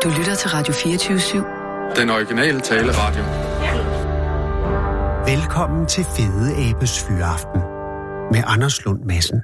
Du lytter til Radio 24/7. Den originale taleradio. Velkommen til Fede Abes Fyraften med Anders Lund Madsen.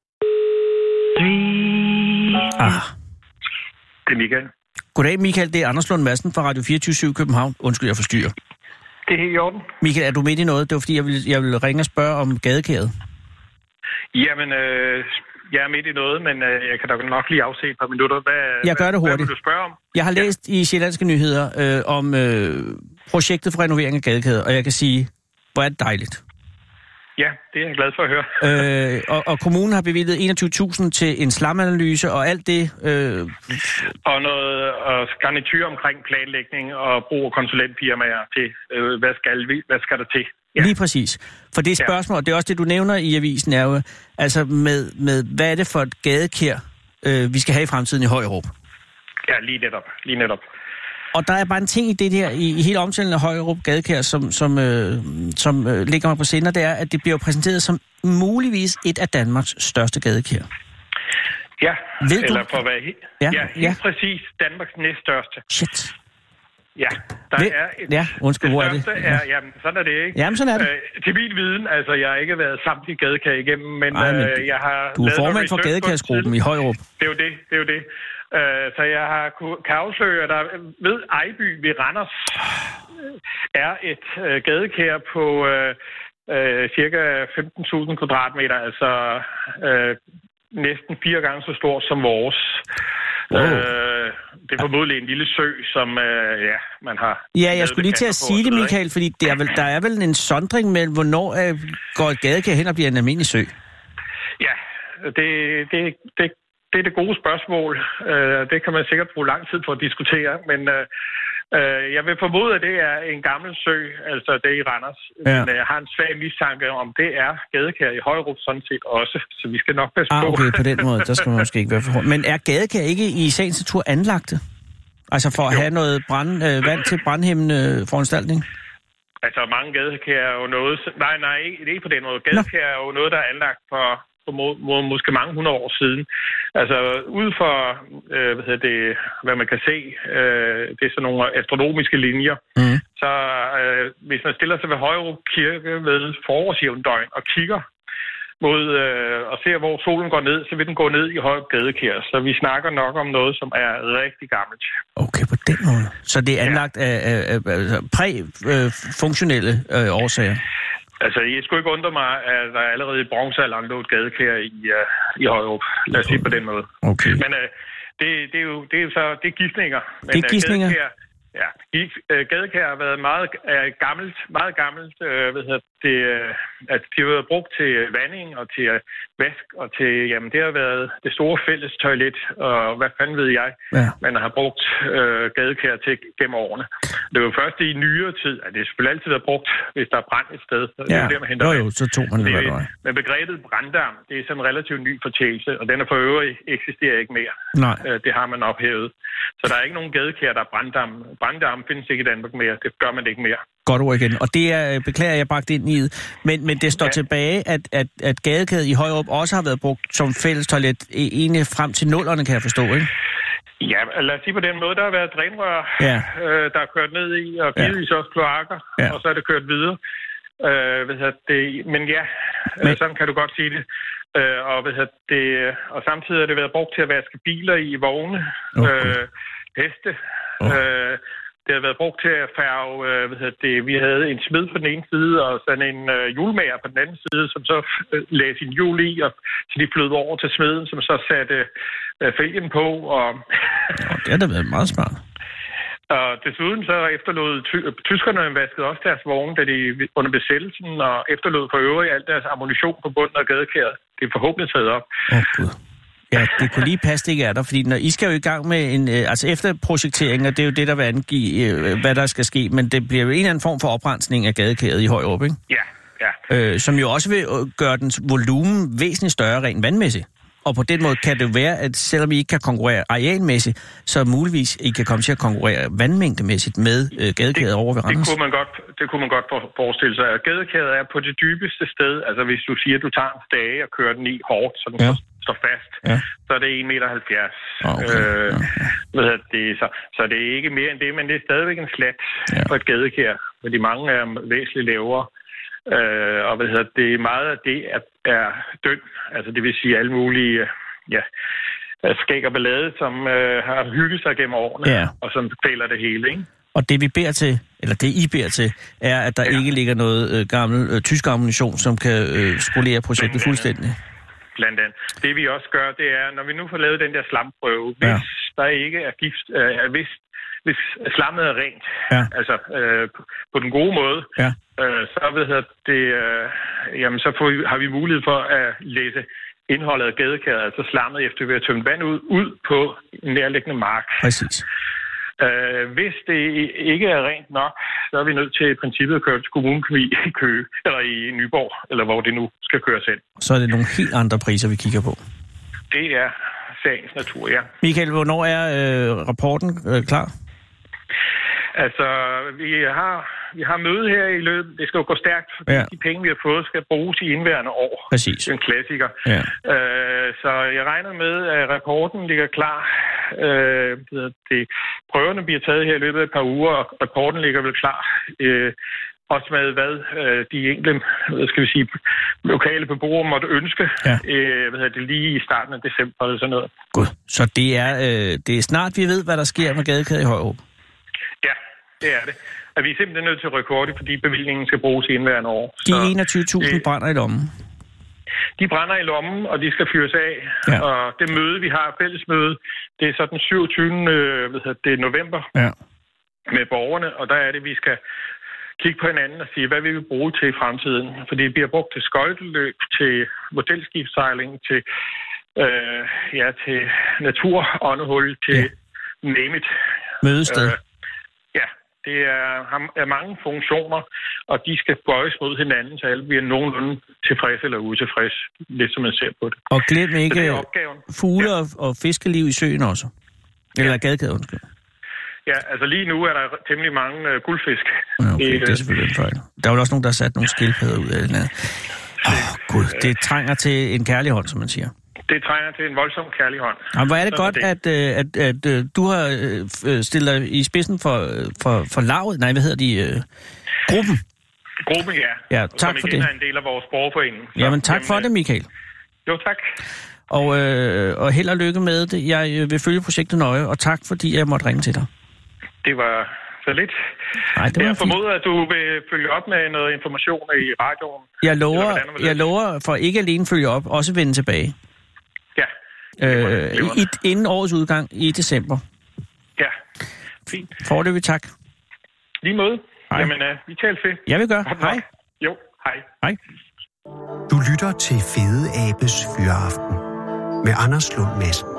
Det er Michael. Goddag Michael, det er Anders Lund Madsen fra Radio 24/7 København. Undskyld, jeg forstyrrer. Det er helt i orden. Michael, er du midt i noget? Det var fordi, jeg ville ringe og spørge om gadekæret. Jamen, jeg er midt i noget, men jeg kan da nok lige afse et par minutter. Jeg gør det hurtigt. Hvad vil du spørge om? Jeg har læst i Sjællandske Nyheder om projektet for renovering af gadekæret, og jeg kan sige, hvor er det dejligt. Ja, det er jeg glad for at høre. Og kommunen har bevilget 21.000 til en slamanalyse og alt det. Og noget garnityr omkring planlægning og brug af konsulentfirmaer til, hvad skal der til? Ja. Lige præcis. For det spørgsmål, det er også det, du nævner i avisen, er jo, altså med hvad er det for et gadekær, vi skal have i fremtiden i Højerup? Ja, lige netop. Og der er bare en ting i det her, i hele omtalen af Højerup gadekær, som ligger mig på sinde, det er, at det bliver præsenteret som muligvis et af Danmarks største gadekær. Ja, ved eller du? for hvad? Helt præcis Danmarks næststørste. Shit. Ja, der er et... Ja, undskyld, hvor er det? Jamen, sådan er det, ikke? Jamen, sådan er det. Til min viden, altså, jeg har ikke været samtlige gadekær igennem, men, jeg har... Du er formand for gadekærsgruppen i Højerup. Det er jo det. Så jeg kan afsløre, at der ved Ejby ved Randers er et gadekær på cirka 15.000 kvadratmeter, altså næsten 4 gange så stort som vores. Det er formodentlig en lille sø, som man har... Ja, jeg skulle lige til at sige det, Michael, fordi der er vel en sondring mellem, hvornår går et gadekær hen og bliver en almindelig sø? Ja, det er det gode spørgsmål. Det kan man sikkert bruge lang tid for at diskutere, men jeg vil formode, at det er en gammel sø, altså det i Randers. Ja. Men jeg har en svag mistanke om, det er gadekær i Højerup sådan set også, så vi skal nok passe på. Okay, på den måde, der skal man måske ikke være for. Men er gadekær ikke i sagens natur anlagte? Altså for at have noget vand til brandhæmmende foranstaltning? Altså mange gadekær er jo noget... Nej, ikke på den måde. Gadekær er jo noget, der er anlagt for måske mange 100 år siden. Altså ud for, hvad man kan se, det er sådan nogle astronomiske linjer. Mm. Så hvis man stiller sig ved Højerup Kirke ved forårsjævndøgn og kigger mod og ser, hvor solen går ned, så vil den gå ned i Højerup gadekær. Så vi snakker nok om noget, som er rigtig gammelt. Okay, på den måde. Så det er anlagt af præ-funktionelle årsager? Altså, jeg skulle ikke undre mig, at der allerede i bronzealderen lå et gadekær i Højerup. Lad os sige på den måde. Okay. Men det er gidsninger. Det er gidsninger? Gadekær har været meget gammelt, at de har været brugt til vanding og til vask og til, jamen det har været det store fælles toilet, og hvad fanden ved jeg, man har brugt gadekær til gennem årene. Det var jo først i nyere tid, at det selvfølgelig altid været brugt, hvis der er brand et sted. Så det er der, man henter så tog man det. Men begrebet branddam, det er sådan en relativt ny fortælse, og den er for øvrigt eksisterer ikke mere. Nej. Det har man ophævet. Så der er ikke nogen gadekær, der er branddam. Branddam findes ikke i Danmark mere. Det gør man ikke mere. Godt ord igen. Og det er, beklager jeg bragt ind i det. Men det står tilbage, at gadekæret i Højerup også har været brugt som fælles toilet egentlig frem til 00'erne, kan jeg forstå, ikke? Ja, lad os sige på den måde, der har været drænrør, der er kørt ned i, og givetvis også kloakker, og så er det kørt videre. Sådan kan du godt sige det. Og samtidig har det været brugt til at vaske biler i vogne, heste. Det har været brugt til at færge, vi havde en smed på den ene side, og sådan en hjulmager på den anden side, som så lagde sin hjul i, og så de flød over til smeden, som så satte fælgen på. Det har da været meget smart. Og desuden så efterlod tyskerne vaskede også deres vogne, da de under besættelsen, og efterlod for øvrigt alt deres ammunition på bunden af gadekæret. Det er forhåbentlig taget op. Gud. Ja, det kunne lige passe, det ikke er der, fordi når I skal jo i gang med en... efterprojektering, og det er jo det, der vil angive, hvad der skal ske, men det bliver jo en eller anden form for oprensning af gadekæret i Højerup, ikke? Ja. Som jo også vil gøre dens volumen væsentligt større rent vandmæssigt. Og på den måde kan det jo være, at selvom I ikke kan konkurrere arealmæssigt, så muligvis I kan komme til at konkurrere vandmængdemæssigt med gadekæret over ved Randers. Det kunne man godt forestille sig. Gadekæret er på det dybeste sted. Altså hvis du siger, at du tager en stage og kører den i hårdt, så den står fast, så er det 1,70 meter. Så det er ikke mere end det, men det er stadigvæk en slat for et gadekær, fordi mange er væsentligt lavere. Og det er meget af det er død, altså det vil sige alle mulige skæg og ballade, som har hygget sig gennem årene, og som kvæler det hele, ikke? Og det vi beder til, eller det I beder til, er, at der ikke ligger noget gammel tysk ammunition, som kan spolere projektet fuldstændig. Blandt andet. Det vi også gør, det er, når vi nu får lavet den der slamprøve, hvis der ikke er gift, hvis slammet er rent, altså på den gode måde, så har vi mulighed for at læse indholdet af gadekæret, altså slammet, efter vi har tømt vand ud på en nærliggende mark. Præcis. Hvis det ikke er rent nok, så er vi nødt til i princippet at køre til kommunekemi i Køge, eller i Nyborg, eller hvor det nu skal køres hen. Så er det nogle helt andre priser, vi kigger på. Det er sagens natur, ja. Michael, hvornår er rapporten klar? Altså, vi har møde her i løbet. Det skal jo gå stærkt, fordi de penge, vi har fået, skal bruges i indværende år. Præcis. Det er en klassiker. Ja. Så jeg regner med, at rapporten ligger klar. Prøverne bliver taget her i løbet af et par uger, og rapporten ligger vel klar. Også med, hvad de enkelte, lokale beboere måtte ønske. Det lige i starten af december eller sådan noget. God. Så det er snart, vi ved, hvad der sker med gadekæret i Højerup. Ja, det er det. At vi er simpelthen nødt til at rykke hurtigt, fordi bevillingen skal bruges i indværende år. De 21.000 brænder i lommen. De brænder i lommen, og de skal fyres af. Ja. Og det møde, vi har, fællesmøde, det er så den 27. november med borgerne. Og der er det, vi skal kigge på hinanden og sige, hvad vi vil bruge til i fremtiden. Fordi det bliver brugt til skøjteløb, til modelskibssejling, til naturåndehul, til name it. Mødested. Det er mange funktioner, og de skal bøjes mod hinanden, så alle bliver nogenlunde tilfreds eller utilfreds, lidt som man ser på det. Og glem ikke fugle og fiskeliv i søen også. Eller gadekæret, undskyld. Ja, altså lige nu er der temmelig mange guldfisk. Okay, det er selvfølgelig en fejl. Der er jo også nogen, der har sat nogle skildpadder ud af den her. Gud, det trænger til en kærlig hånd, som man siger. Det trænger til en voldsom kærlig hånd. Og hvor er det godt, at du har stillet dig i spidsen for lavet. Nej, hvad hedder de? Gruppen. Gruppen, ja. Ja, tak for det. Som igen er en del af vores borgerforening. Jamen, tak for det, Michael. Jo, tak. Og held og lykke med det. Jeg vil følge projektet nøje, og tak, fordi jeg måtte ringe til dig. Det var så lidt. Nej, det var jeg formoder, at du vil følge op med noget information i radioen. Jeg lover for ikke alene følge op, også vende tilbage. Inden årets udgang i december. Ja, fint. Foreløbig tak. Lige måde. Hej. Jamen, vi taler fedt. Jeg vil gøre. Hej. Jo, hej. Hej. Du lytter til Fede Abes Fyraften med Anders Lund Madsen.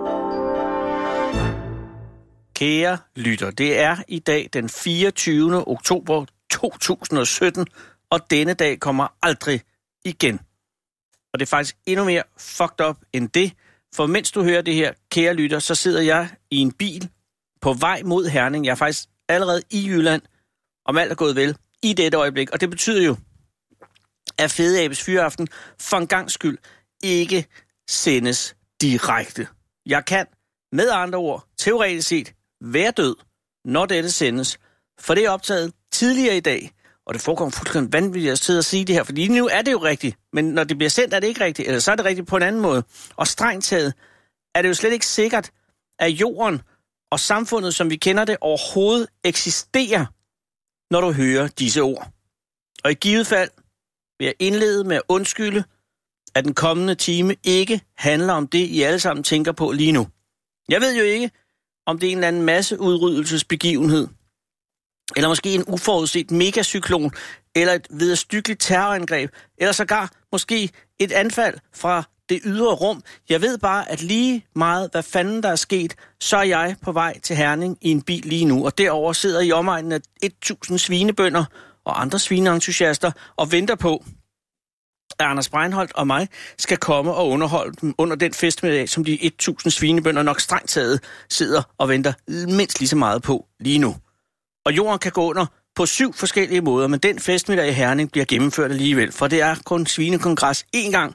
Kære lytter, det er i dag den 24. oktober 2017, og denne dag kommer aldrig igen. Og det er faktisk endnu mere fucked up end det, for mens du hører det her, kære lytter, så sidder jeg i en bil på vej mod Herning. Jeg er faktisk allerede i Jylland, om alt er gået vel, i dette øjeblik. Og det betyder jo, at Fede Abes Fyraften for en gangs skyld ikke sendes direkte. Jeg kan med andre ord teoretisk set være død, når dette sendes, for det er optaget tidligere i dag. Og det forekommer fuldstændig vanvittigt at sidde og sige det her, fordi nu er det jo rigtigt, men når det bliver sendt, er det ikke rigtigt, eller så er det rigtigt på en anden måde. Og strengt taget er det jo slet ikke sikkert, at jorden og samfundet, som vi kender det, overhovedet eksisterer, når du hører disse ord. Og i givet fald vil jeg indlede med at undskylde, at den kommende time ikke handler om det, I alle sammen tænker på lige nu. Jeg ved jo ikke, om det er en eller anden masseudryddelsesbegivenhed, eller måske en uforudset megacyklon, eller et vederstyggeligt terrorangreb, eller sågar måske et anfald fra det ydre rum. Jeg ved bare, at lige meget, hvad fanden der er sket, så er jeg på vej til Herning i en bil lige nu, og derover sidder i omegnen af 1000 svinebønder og andre svineentusiaster og venter på, at Anders Breinholt og mig skal komme og underholde dem under den festmiddag, som de 1000 svinebønder nok strengt taget sidder og venter mindst lige så meget på lige nu. Og jorden kan gå under på 7 forskellige måder, men den festmiddag i Herning bliver gennemført alligevel, for det er kun svinekongres én gang,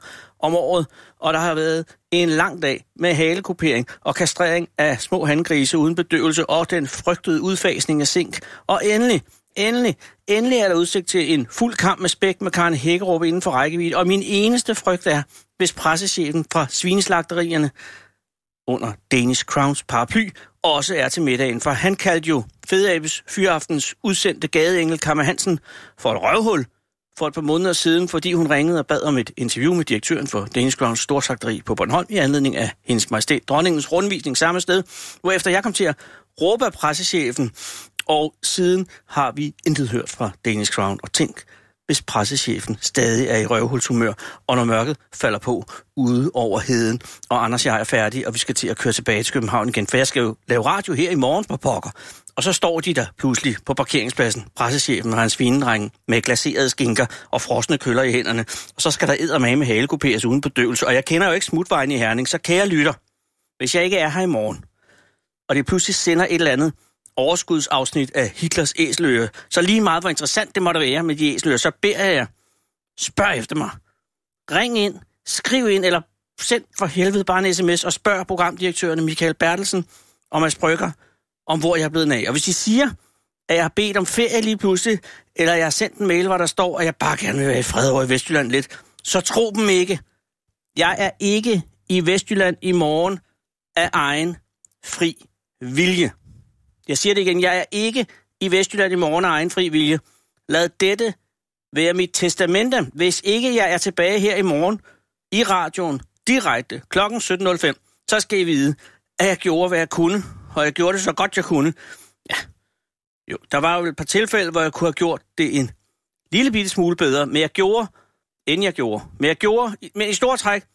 om året, og der har været en lang dag med halekupering og kastrering af små hangrise uden bedøvelse og den frygtede udfasning af zink. Og endelig er der udsigt til en fuld kamp med spæk med Karen Hækkerup inden for rækkevidde. Og min eneste frygt er, hvis pressechefen fra svineslagterierne under Danish Crowns paraply også er til middagen, for han kaldte jo Fedeabes Fyraftens udsendte gadeengel Kamma Hansen for et røvhul for et par måneder siden, fordi hun ringede og bad om et interview med direktøren for Danish Crowns storslagteri på Bornholm i anledning af hendes majestæt dronningens rundvisning samme sted, hvorefter jeg kom til at råbe af pressechefen, og siden har vi intet hørt fra Danish Crown. Og tænk, hvis pressechefen stadig er i røvhulshumør, og når mørket falder på ude over heden, og Anders og jeg er færdige, og vi skal til at køre tilbage til København igen, for jeg skal jo lave radio her i morgen på pokker. Og så står de der pludselig på parkeringspladsen, pressechefen og hans svinedrenge, med glaserede skinker og frosne køller i hænderne, og så skal der eddermame halekuperes uden bedøvelse, og jeg kender jo ikke smutvejen i Herning, så kære lytter, hvis jeg ikke er her i morgen, og det pludselig sender et eller andet overskudsafsnit af Hitlers æseløre, så lige meget hvor interessant det måtte være med de æseløre, så beder jeg, spørg efter mig. Ring ind, skriv ind, eller send for helvede bare en sms og spørg programdirektørerne Michael Bertelsen og Mads Brygger om hvor jeg er blevet af. Og hvis de siger, at jeg har bedt om ferie lige pludselig, eller jeg har sendt en mail, hvor der står, at jeg bare gerne vil være i fred over i Vestjylland lidt, så tro dem ikke. Jeg er ikke i Vestjylland i morgen af egen fri vilje. Jeg siger det igen, jeg er ikke i Vestjylland i morgen af egen fri vilje. Lad dette være mit testamente, hvis ikke jeg er tilbage her i morgen i radioen direkte kl. 17.05. Så skal I vide, at jeg gjorde, hvad jeg kunne, og jeg gjorde det så godt, jeg kunne. Ja, jo, der var jo et par tilfælde, hvor jeg kunne have gjort det en lille bitte smule bedre, men jeg gjorde, end jeg gjorde. Men i stort træk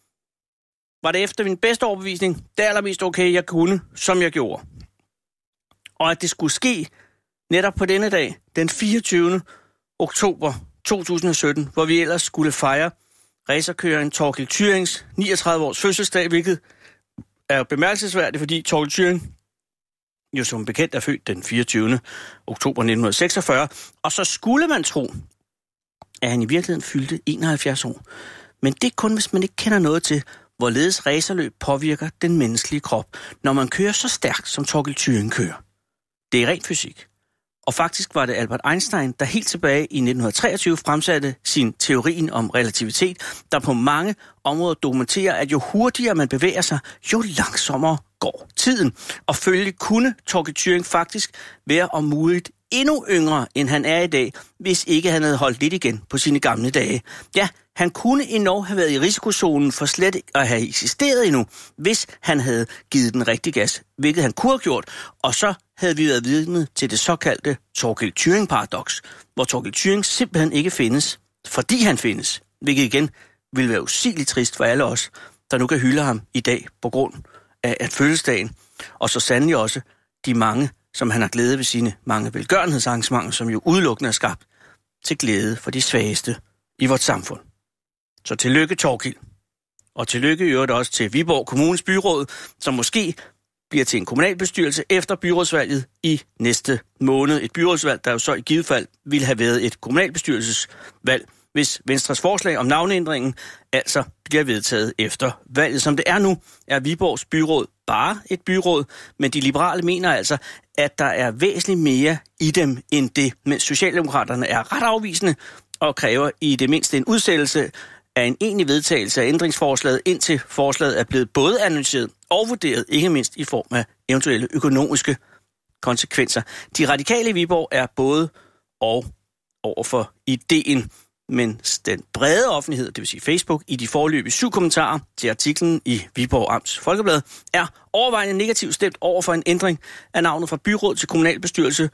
var det efter min bedste overbevisning, det allermest okay, jeg kunne, som jeg gjorde. Og at det skulle ske netop på denne dag, den 24. oktober 2017, hvor vi ellers skulle fejre racerkøren Torkild Thyrings 39 års fødselsdag, hvilket er jo bemærkelsesværdigt, fordi Torkild Thyrring jo som bekendt er født den 24. oktober 1946, og så skulle man tro, at han i virkeligheden fyldte 71 år. Men det er kun, hvis man ikke kender noget til, hvorledes racerløb påvirker den menneskelige krop, når man kører så stærkt, som Torkild Thyrring kører. Det er ren fysik. Og faktisk var det Albert Einstein, der helt tilbage i 1923 fremsatte sin teorien om relativitet, der på mange områder dokumenterer, at jo hurtigere man bevæger sig, jo langsommere går tiden. Og følgelig kunne Torkild Thyrring faktisk være om muligt endnu yngre, end han er i dag, hvis ikke han havde holdt lidt igen på sine gamle dage. Ja, han kunne endnu have været i risikozonen for slet at have eksisteret endnu, hvis han havde givet den rigtig gas, hvilket han kunne have gjort, og så havde vi været vidne til det såkaldte Torkild Thyrring-paradoks, hvor Torkild Thyrring simpelthen ikke findes, fordi han findes, hvilket igen ville være usigeligt trist for alle os, der nu kan hylde ham i dag på grund af at fødselsdagen, og så sandelig også de mange, som han har glæde ved sine mange velgørenhedsarrangementer, som jo udelukkende er skabt til glæde for de svageste i vores samfund. Så tillykke Torkild. Og tillykke i øvrigt også til Viborg Kommunes byråd, som måske bliver til en kommunalbestyrelse efter byrådsvalget i næste måned. Et byrådsvalg, der jo så i givet fald ville have været et kommunalbestyrelsesvalg, hvis Venstres forslag om navneændringen altså bliver vedtaget efter valget. Som det er nu, er Viborgs byråd bare et byråd, men de liberale mener altså, at der er væsentligt mere i dem end det, mens Socialdemokraterne er ret afvisende og kræver i det mindste en udsættelse af en egentlig vedtagelse af ændringsforslaget, indtil forslaget er blevet både analyseret og vurderet, ikke mindst i form af eventuelle økonomiske konsekvenser. De radikale i Viborg er både og overfor ideen, men den brede offentlighed, det vil sige Facebook, i de foreløbige 7 kommentarer til artiklen i Viborg Amts Folkeblad, er overvejende negativt stemt over for en ændring af navnet fra byråd til kommunalbestyrelse.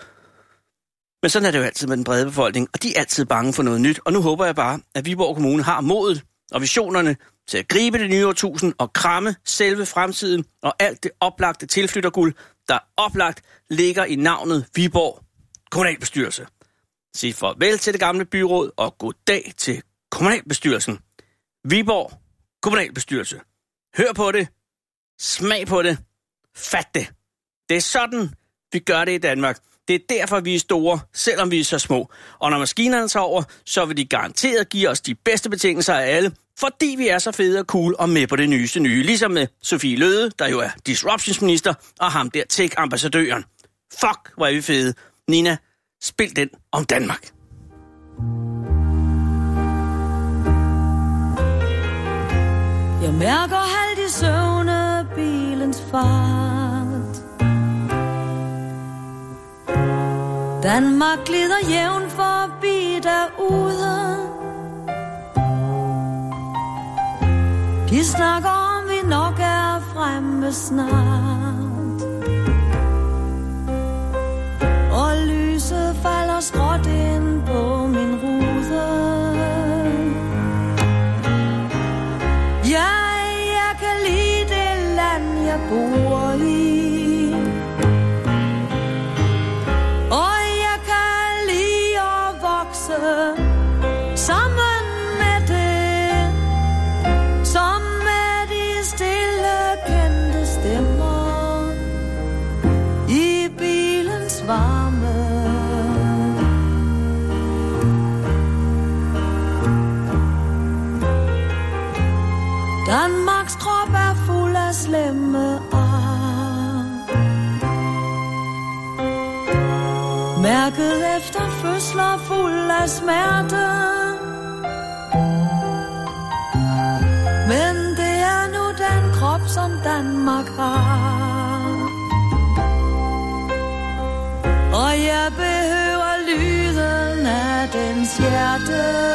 Men sådan er det jo altid med den brede befolkning, og de er altid bange for noget nyt. Og nu håber jeg bare, at Viborg Kommune har modet og visionerne til at gribe det nye årtusind og kramme selve fremtiden og alt det oplagte tilflytterguld, der oplagt ligger i navnet Viborg Kommunalbestyrelse. Sig farvel til det gamle byråd og goddag til kommunalbestyrelsen. Viborg Kommunalbestyrelse. Hør på det. Smag på det. Fat det. Det er sådan, vi gør det i Danmark. Det er derfor, vi er store, selvom vi er så små. Og når maskinerne tager over, så vil de garanteret give os de bedste betingelser af alle. Fordi vi er så fede og cool og med på det nyeste nye. Ligesom med Sofie Løde, der jo er disruptionsminister, og ham der tech-ambassadøren. Fuck, hvor er vi fede. Nina, spil den om Danmark. Jeg mærker halvt i søvne bilens fart. Danmark glider jævn forbi derude. De snakker om, vi nok er fremme snart. Og lyset falder skråt ind på min rude. Jeg kan lide det land, jeg bor i. Og jeg kan lide at vokse sammen med det, som med de stille kendte stemmer i bilens varme. Danmarks krop er fuld af slemme ar. Mærket efter fødsler fuld af smerte. Men det er nu den krop, som Danmark har. Og jeg behøver lyden af dens hjerte.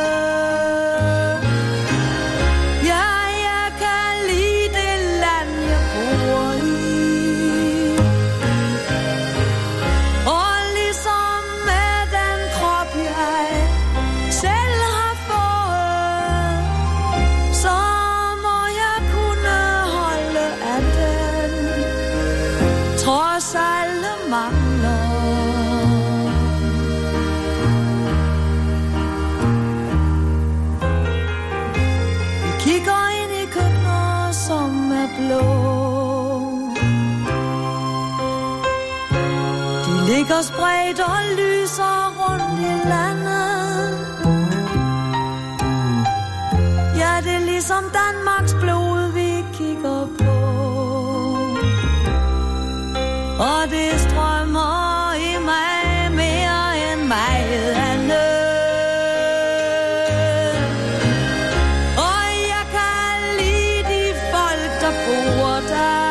Ligger spredt og lyser rundt i landet. Ja, det er ligesom Danmarks blod, vi kigger på. Og det strømmer i mig mere end meget andet. Og jeg kan lide de folk, der bor der.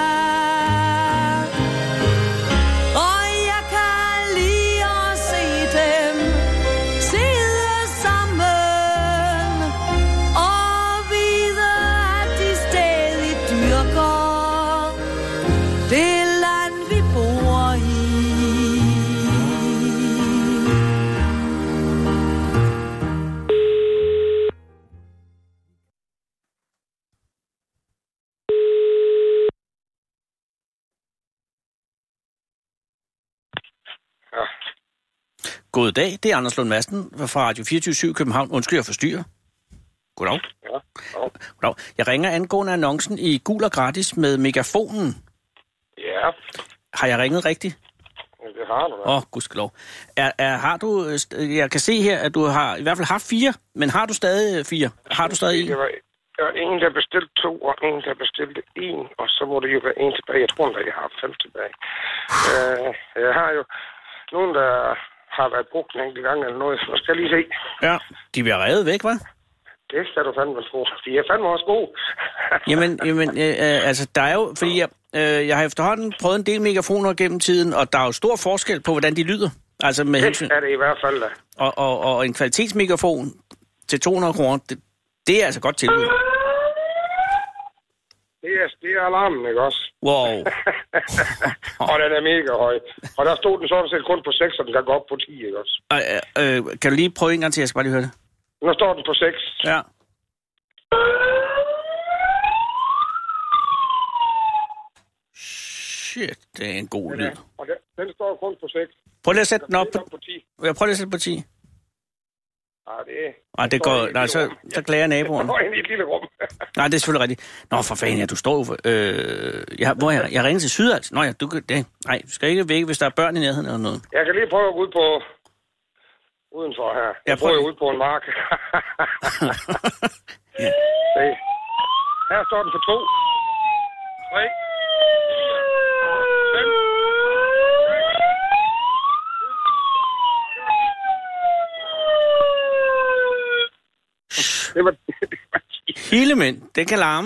God dag, det er Anders Lund Madsen fra Radio 24/7 København. Undskyld, jeg forstyrrer. Goddag. Ja, goddag. Jeg ringer angående annoncen i Gul og Gratis med megafonen. Ja. Har jeg ringet rigtigt? Det har du. Gudskelov. Har du, jeg kan se her, at du har i hvert fald haft 4, men har du stadig 4? Har du stadig 1? Det var en, der bestilte 2, og en, der bestilte 1, og så må det jo være 1 tilbage. Jeg tror, at jeg har 5 tilbage. Jeg har jo nogen, der har været brugt en enkelt gang eller noget. Så skal jeg lige se. Ja, de bliver revet væk, hva'? Det skal du fandme tro. De er fandme også gode. jamen, altså, der er jo... Fordi jeg har efterhånden prøvet en del megafoner gennem tiden, og der er jo stor forskel på, hvordan de lyder. Altså med hensyn... Det er det i hvert fald, da. Og en kvalitetsmegafon til 200 kroner, det er altså godt tilbud. Det er alarmen, ikke også? Wow. Og den er mega høj. Og der stod den sådan set kun på 6, og den kan gå op på 10, ikke også? Kan du lige prøve en gang til? Jeg skal bare lige høre det. Nu står den på 6. Ja. Shit, det er en god lyd. Og den står kun på 6. Prøv lige at sætte den op på 10. Jeg prøver lige at sætte på 10. Det går... Nej, så klager naboen. Jeg går ind i et lille rum. Nej, det er selvfølgelig rigtigt. Nå, for fanden, ja, du står jo for... jeg ringer til Sydals. Nå ja, du skal ikke væk, hvis der er børn i nærheden eller noget. Jeg kan lige prøve at gå ud på... Udenfor her. Jeg prøver ud på en mark. Ja. Se. Her står den på 2. 3. 5. Det var Hilemænd, det kan larme.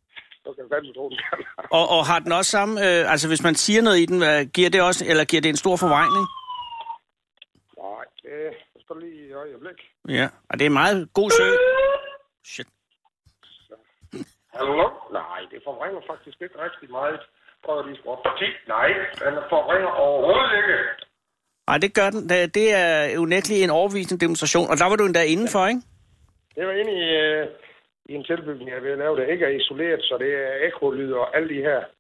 Og har den også samme, altså hvis man siger noget i den, giver det også, eller giver det en stor forvrængning? Nej, det skal lige i øjeblik. Ja, og det er meget god søg. Shit. Hallo? Nej, det forvrænger faktisk ikke rigtig meget. Prøv lige at nej, den forvrænger overhovedet ikke. Nej, det gør den. Det er unægteligt en overbevisende demonstration, og der var du endda indenfor, ikke? Det var inde i en tilbygning, jeg vil lave, det ikke er isoleret, så det er ekkolyd og alle de her.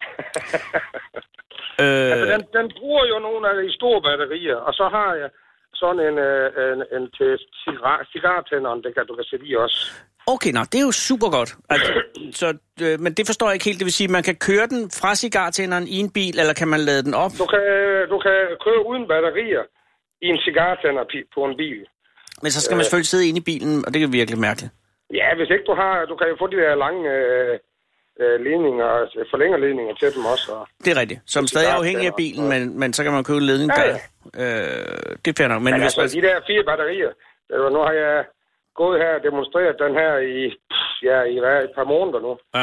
Altså, den bruger jo nogle af de store batterier, og så har jeg sådan en til cigartænderen, du kan sætte i også. Okay, det er jo super godt. Altså, men det forstår jeg ikke helt. Det vil sige, at man kan køre den fra cigartænderen i en bil, eller kan man lade den op? Du kan køre uden batterier i en cigartænder på en bil. Men så skal man selvfølgelig sidde inde i bilen, og det er virkelig mærkeligt. Ja, hvis ikke du kan jo få de der lange ledninger, forlængerledninger til dem også. Og det er rigtigt. Som stadig er afhængig af bilen, men så kan man købe en ledning bag. Det er fair nok. Men altså, de der 4 batterier, nu har jeg gået her og demonstreret den her i et par måneder nu. Ja.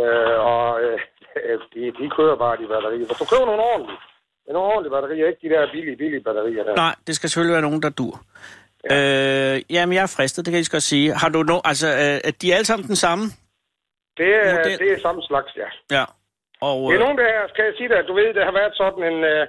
De kører bare de batterier. Hvis du køber nogle ordentlige batterier, ikke de der billige batterier der. Nej, det skal selvfølgelig være nogen, der dur. Ja. Jamen, jeg er fristet, det kan jeg godt sige. Har du er de alle sammen den samme? Det er samme slags, ja. Ja. Og, det er nogen, der kan jeg sige dig, du ved, der har været sådan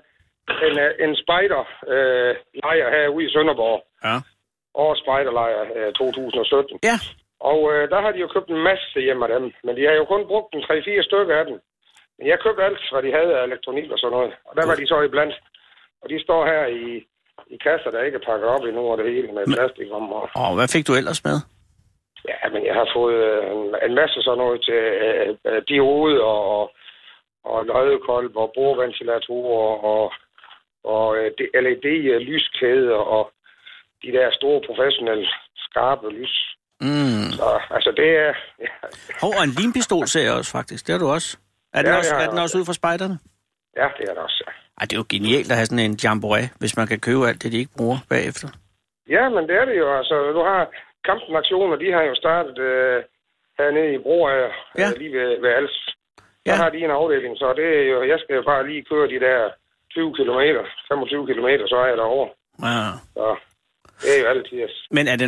en spejderlejr herude i Sønderborg. Ja. Og spejderlejr 2017. Ja. Og der har de jo købt en masse hjemme af dem, men de har jo kun brugt en 3-4 stykker af dem. Men jeg købte alt, hvad de havde af elektronik og sådan noget. Og der var de så iblandt. Og de står her i kasser, der ikke er pakket op endnu, og det hele med plastik om. Og hvad fik du ellers med? Ja, men jeg har fået en masse sådan noget til diode og loddekolb og bordventilatorer og LED-lyskæder og de der store professionelle skarpe lys. Så, altså det er... Ja. Og en limpistol ser jeg også faktisk. Det har du også. Er den også ude fra spejderne? Ja, det er det også, ja. Ej, det er jo genialt at have sådan en jamboree, hvis man kan købe alt det, de ikke bruger bagefter. Ja, men det er det jo. Altså, du har Kampen Aktioner, de har jo startet hernede i Broager, lige ved Als. Der har de en afdeling, så det er jo, jeg skal jo bare lige køre de der 20 kilometer, 25 kilometer, så er jeg derovre. Ja. Så det er jo altid. Men er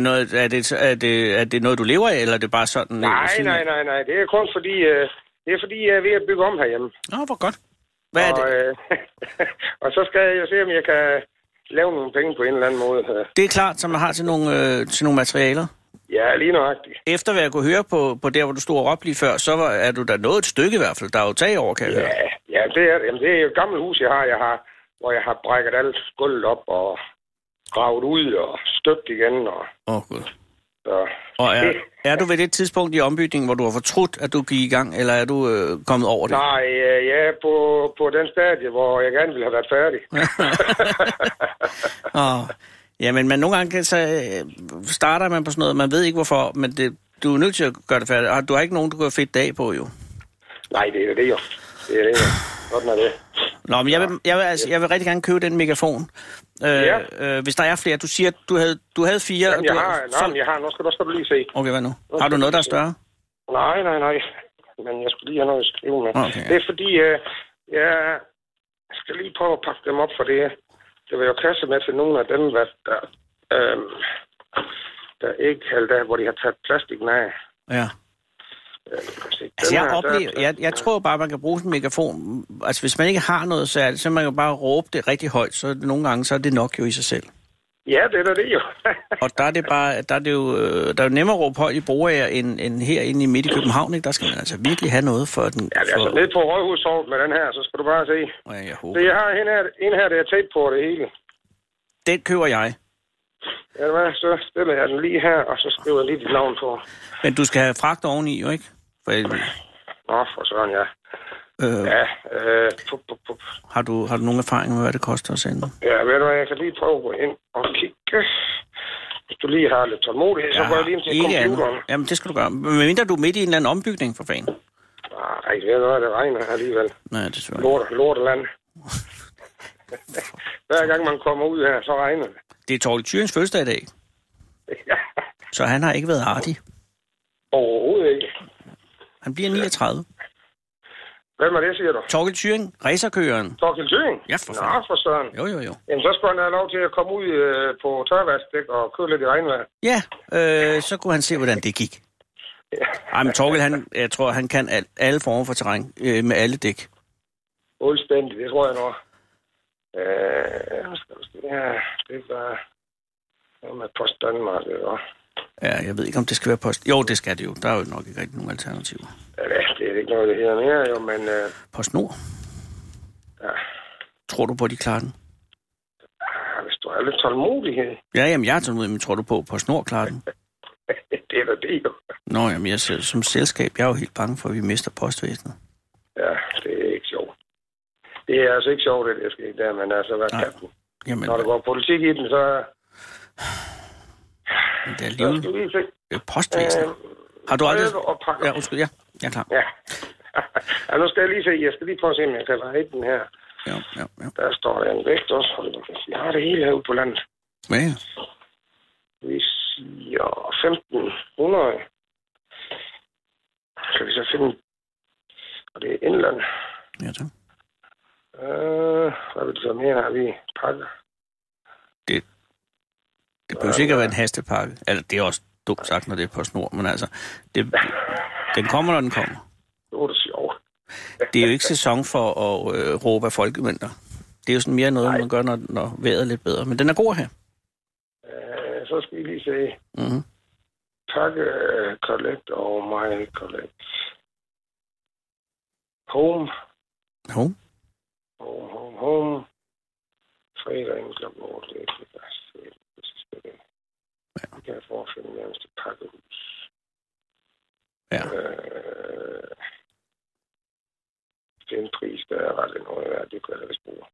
det noget, du lever af, eller er det bare sådan? Nej. Det er kun fordi, jeg er ved at bygge om herhjemme. Hvor godt. Hvad er det? Og så skal jeg jo se, om jeg kan lave nogle penge på en eller anden måde. Det er klart, som man har til nogle materialer. Ja, lige nøjagtigt. Efter hvad jeg kunne høre på der, hvor du stod og råbte lige før, så er du da nået et stykke i hvert fald. Der er jo tag over, kan jeg høre. Ja, det er jo et gammelt hus, jeg har, hvor jeg har brækket alt gulvet op og gravet ud og støbt igen. Gud. Så. Og er du ved det tidspunkt i ombygningen, hvor du har fortrudt, at du gik i gang, eller er du kommet over det? Nej, jeg er på den stadie, hvor jeg gerne ville have været færdig. Jamen, men nogle gange starter man på sådan noget, man ved ikke hvorfor, men du er nødt til at gøre det færdigt. Og du har ikke nogen, du kan fedt dag på, jo. Nej, det er det jo. Sådan er det. Nå, men jeg vil rigtig gerne købe den megafon. Hvis der er flere. Du siger, du havde 4. Jamen, jeg har. Nu skal du lige se. Okay, hvad nu? Har du noget, der er større? Nej. Men jeg skulle lige have noget at skrive med. Okay, ja. Det er fordi, jeg skal lige prøve at pakke dem op for det. Det var jo kasse med til nogle af dem, der ikke hælder af, hvor de har taget plastikken af. Ja. Jeg tror bare, man kan bruge en megafon. Altså, hvis man ikke har noget særligt, så man kan bare råbe det rigtig højt, så nogle gange så er det nok jo i sig selv. Ja, det er det jo. Og der er jo nemmere at råbe højt i Broager end herinde i midt i København, ikke? Der skal man altså virkelig have noget for den. Ja, altså ned på Rådhustorvet med den her, så skal du bare se. Ja, jeg håber. Så jeg har en her, der er tæt på det hele. Den køber jeg. Ja, så stiller jeg den lige her, og så skriver jeg lige dit navn på. Men du skal have fragt oveni, jo ikke? For sådan, ja. Har du nogen erfaring med, hvad det koster at sende? Ja, ved du hvad, jeg kan lige prøve at gå ind og kigge. Hvis du lige har lidt tålmodighed, så går jeg lige ind til computeren. Andet. Jamen, det skal du gøre. Men mindre du er midt i en eller anden ombygning, for fanden. Nej, det er noget, det regner alligevel. Nej, det er svært. Lorteland. Hver gang man kommer ud her, så regner det. Det er Torkel Thyrings fødselsdag i dag. Ja. Så han har ikke været artig. Overhovedet ikke. Han bliver 39. Hvem er det, siger du? Torkel Thyrring, racerkøren. Torkel Thyrring? Ja, for fanden. Nå, for søren. Jo. Jamen, så skulle han have lov til at komme ud på tørvaskdæk og køre lidt i regnvejr. Ja, så kunne han se, hvordan det gik. Ja. Ej, men Torkel, jeg tror, han kan alle former for terræn med alle dæk. Fuldstændig, det tror jeg nok. Det var med Post Danmark, det var. Ja, jeg ved ikke, om det skal være post. Jo, det skal det jo. Der er jo nok ikke rigtig nogen alternativer. Ja, det er ikke noget, det hedder mere, jo, men... PostNord? Ja. Tror du på, at de klarer den? Hvis du har lidt tålmodighed. Ja, jamen, jeg er tålmodig, men tror du på, at PostNord klarer den? Det er da det, jo. Nå, jamen, jeg som selskab, jeg er jo helt bange for, at vi mister postvæsenet. Ja, det er ikke sjovt. Det er altså ikke sjovt, det skal ikke der, men altså, hvad kan den? Jamen, når der går politik i den, så... Men det er alligevel postvæsenet. Har du aldrig... Ja, undskyld, ja. Jeg er klar. Ja. Ja, nu skal jeg lige se. Jeg skal lige prøve at se, om jeg kan regne den her. Ja. Der står der en vægt også. Jeg har det hele herude på landet. Hvad? Vi siger 1500. Kan vi så finde... Og det er indland. Ja, tak. Hvad vil det så mere, har vi pakker? Det behøver sikkert være en hastepakke. Altså, det er også dumt sagt, når det er på snor, men altså, den kommer, når den kommer. Det er det sjovt. Det er jo ikke sæson for at råbe af folkemængder. Det er jo sådan mere noget, man gør, når vejret er lidt bedre. Men den er god her. Så skal vi lige se. Mm-hmm. Pakke, collect og my collect. Home. Fredag inden klokken 8. Det kan jeg forfinde nærmest et pakkehus. Ja. Det er en pris, der er ret noget værd. Det kan jeg da vist bruge.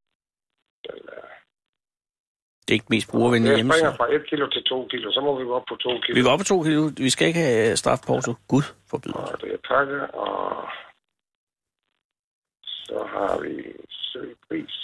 Det er ikke mest brugervenlige hjemmeside. Jeg springer fra 1 kilo til 2 kilo, så må vi gå op på 2 kilo. Vi går op på 2 kilo. Vi skal ikke have strafpause. Gud forbyder. Og det er pakke, og så har vi søgepris.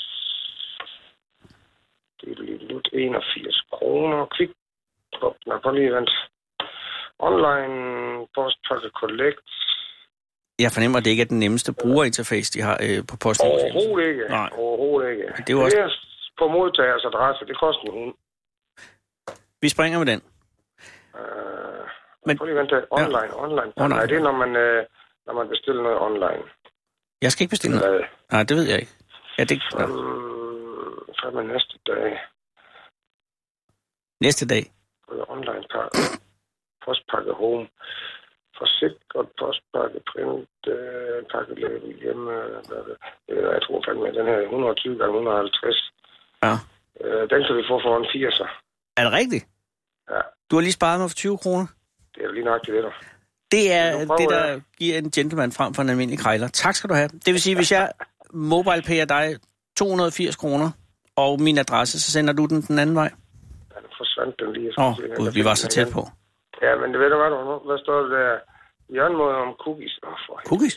Det er lidt 81 kroner. Klik. På lige vent. Online postpakke collect. Jeg fornemmer, at det ikke er den nemmeste brugerinterface, de har på posten. Overhovedet ikke. Nej. Overhovedet ikke. Det er jo også... på modtagers adresse. Det koster en hund. Vi springer med den. Men... Prøv lige vente. Online. Nej, det er, når man bestiller noget online. Jeg skal ikke bestille noget. Nej, det ved jeg ikke. Ja, det... Så er næste dag. Næste dag? Online pakke. Postpakke home. Forsikret postpakke print. Pakkelabel hjemme. Jeg tror fandme, den her 120 x 150. Ja. Den kan vi få for en 80'er. Er det rigtigt? Ja. Du har lige sparet mig for 20 kroner. Det er lige nok det, der. Det er det, der giver en gentleman frem for en almindelig krejler. Tak skal du have. Det vil sige, hvis jeg mobilepayer dig 280 kroner og min adresse, så sender du den anden vej? Ja, den forsvandt den lige. Gud, vi var så tæt på. Ja, men det ved du hvad står det der? Jørgenmåde om cookies. Cookies?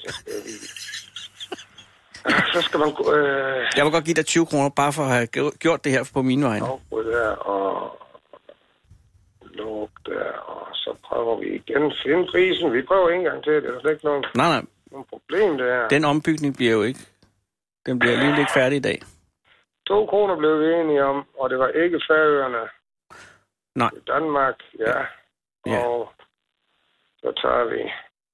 Så skal man... Jeg vil godt give dig 20 kroner, bare for at have gjort det her på mine vegne. Afbrud der, og luk der, og så prøver vi igen finde prisen. Vi prøver en gang til, det er slet ikke nogen problem, det her. Den ombygning bliver jo ikke... Den bliver alligevel ikke færdig i dag. 2 kroner blev vi enige om, og det var ikke Færøerne. Nej. Danmark, ja. Og så tager vi...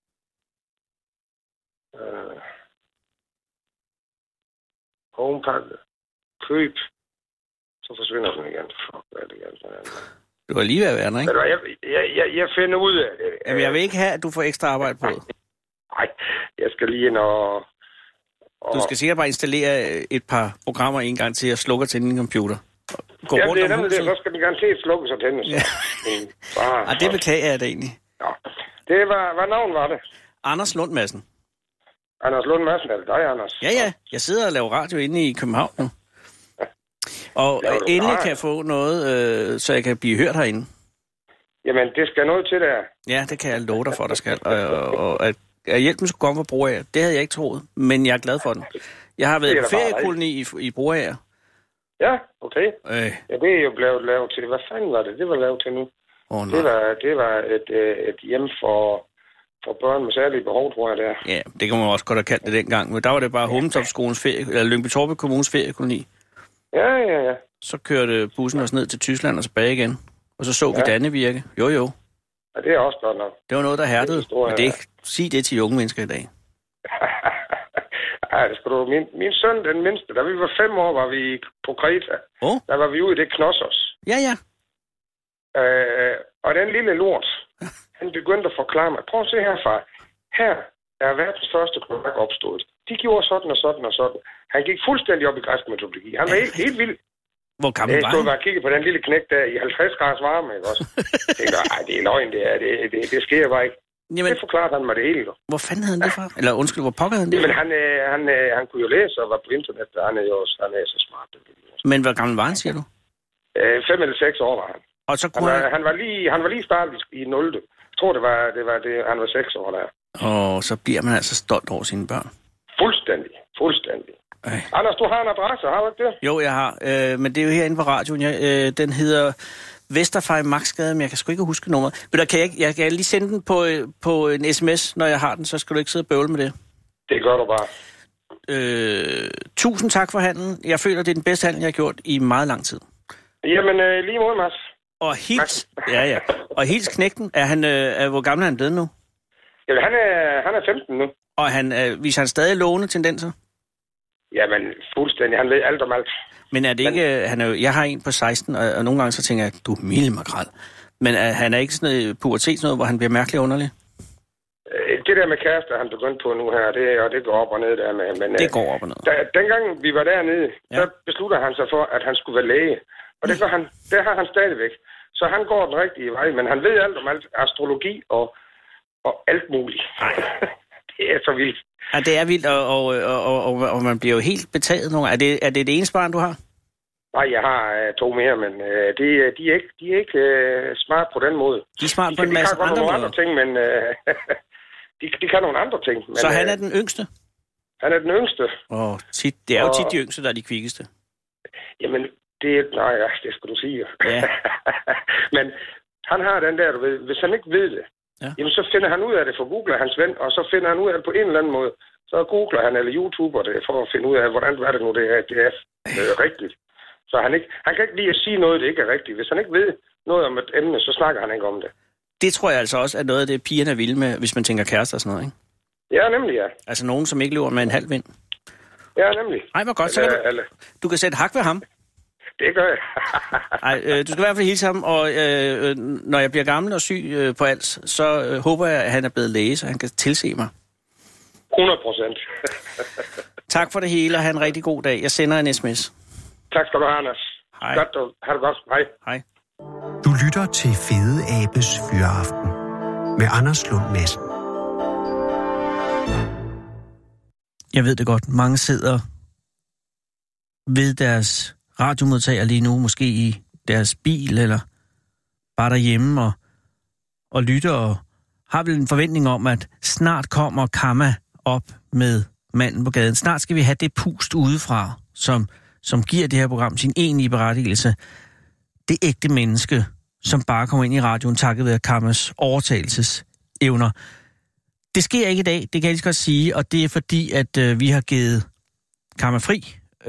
homepakke, køb, så forsvinder den igen. Fuck, hvad er det igen? Du var lige ved at være der, ikke? Jeg finder ud af det. Jamen, jeg vil ikke have, at du får ekstra arbejde på det. Nej, jeg skal lige ind og... Du skal sikkert bare installere et par programmer en gang til at slukke til din computer. Gå rundt det er nemlig det, så skal den garanteret slukkes og tændes. Ja. Det beklager jeg da egentlig. Ja. Det var, hvad navn var det? Anders Lund Madsen. Anders Lund Madsen, er det dig, Anders? Ja. Jeg sidder og laver radio inde i København nu. Og endelig kan jeg få noget, så jeg kan blive hørt herinde. Jamen, det skal noget til der. Ja, det kan jeg love dig for, der skal. Og at hjælpen skulle komme fra Broager, det havde jeg ikke troet, men jeg er glad for den. Jeg har været på feriekoloni i Broager. Ja, okay. Ja, det er jo blevet lavet til. Hvad fanden var det? Det var lavet til nu. Det var et hjem for børn med særlige behov, tror jeg, det er. Ja, det kan man også godt have kaldt det dengang. Men der var det bare Hummeltoft-skolens eller Lyngby-Taarbæk Kommunes feriekoloni. Ja. Så kørte bussen os ned til Tyskland og tilbage igen. Og så vi Dannevirke. Jo. Ja, det er også godt nok. Det var noget, der hærdede. Men det sig det til unge mennesker i dag. Ja, det skal du. Min søn, den mindste, da vi var 5 år, var vi på Kreta. Der var vi ude i det Knossos. Ja. Og den lille lort, han begyndte at forklare mig. Prøv at se herfra. Her er verdens første kloak opstået. De gjorde sådan og sådan og sådan. Han gik fuldstændig op i græsk metodologi. Han var helt vild. Hvor gammel var han? Jeg stod bare og kiggede på den lille knæk der i 50 graders varme, ikke også? Jeg tænkte, det er løgn, det sker bare ikke. Jamen, det forklarede han mig det hele. Hvor fanden havde han det fra? Eller undskyld, hvor pokker han det? Men han kunne jo læse og var på internet, og han er så smart. Men hvor gammel var han, siger du? 5 eller 6 år var han. Og så kunne han var lige startet i 0. Jeg tror, det var det, han var 6 år der. Og så bliver man altså stolt over sine børn. Fuldstændig. Anders, du har en adresse, har du ikke det? Jo, jeg har. Men det er jo herinde på radioen. Den hedder Vesterfej Maxgade, men jeg kan sgu ikke huske nummeret. Men jeg kan lige sende den på en sms, når jeg har den, så skal du ikke sidde og bøvle med det. Det gør du bare. Tusind tak for handlen. Jeg føler, det er den bedste handel, jeg har gjort i meget lang tid. Jamen, lige mod, Mads. Og hils, ja. Og hils knægten. Hvor gammel er han blevet nu? Jamen, han er 15 nu. Og viser han stadig lovende tendenser? Jamen, fuldstændig. Han ved alt om alt. Men er det ikke... jeg har en på 16, og nogle gange så tænker jeg, du er milde makrel. Men han er ikke sådan noget pubertet, hvor han bliver mærkelig underlig? Det der med kærester, han begyndte på nu her, det går op og ned der med. Men, det går op og ned. Dengang vi var dernede, så beslutter han sig for, at han skulle være læge. Og det har han stadigvæk. Så han går den rigtige vej, men han ved alt om alt astrologi og alt muligt. Det er så vildt. Ja, det er vildt, og man bliver jo helt betaget nogle gange. Er det det eneste barn, du har? Nej, jeg har 2 mere, men de er ikke smart på den måde. De er smart på en masse andre ting, men de kan nogle andre ting. Men, så han er den yngste? Han er den yngste. Det er jo tit de yngste, der er de kvikkeste. Jamen, det skal du sige. Ja. Men han har den der, du ved, hvis han ikke ved det, jamen så finder han ud af det, for googler hans ven, og så finder han ud af det på en eller anden måde. Så googler han eller YouTuber det, for at finde ud af, hvordan er det nu, det er rigtigt. Så han kan ikke lide at sige noget, det ikke er rigtigt. Hvis han ikke ved noget om et emne, så snakker han ikke om det. Det tror jeg altså også er noget af det, pigerne er vilde med, hvis man tænker kærester og sådan noget, ikke? Ja, nemlig, ja. Altså nogen, som ikke lever med en halv vind. Ja, nemlig. Ej, hvor godt, så kan du kan sætte hak ved ham. Det gør jeg. Ej, du skal i hvert fald hilse ham, og når jeg bliver gammel og syg på alt, så håber jeg, at han er blevet læge, så han kan tilse mig. 100%. Tak for det hele, og have en rigtig god dag. Jeg sender en sms. Tak skal du have, Anders. Hej. Godt, ha' det godt. Hej. Hej. Du lytter til Fede Abes Fyraften med Anders Lund Madsen. Jeg ved det godt. Mange sidder ved deres radiomodtager lige nu, måske i deres bil eller bare derhjemme og lytter og har vel en forventning om, at snart kommer Kamma op med Manden på gaden. Snart skal vi have det pust udefra, som giver det her program sin egentlige berettigelse. Det ægte menneske, som bare kommer ind i radioen takket ved Kammas overtagelsesevner. Det sker ikke i dag, det kan jeg lige godt sige, og det er fordi, at vi har givet Kamma fri.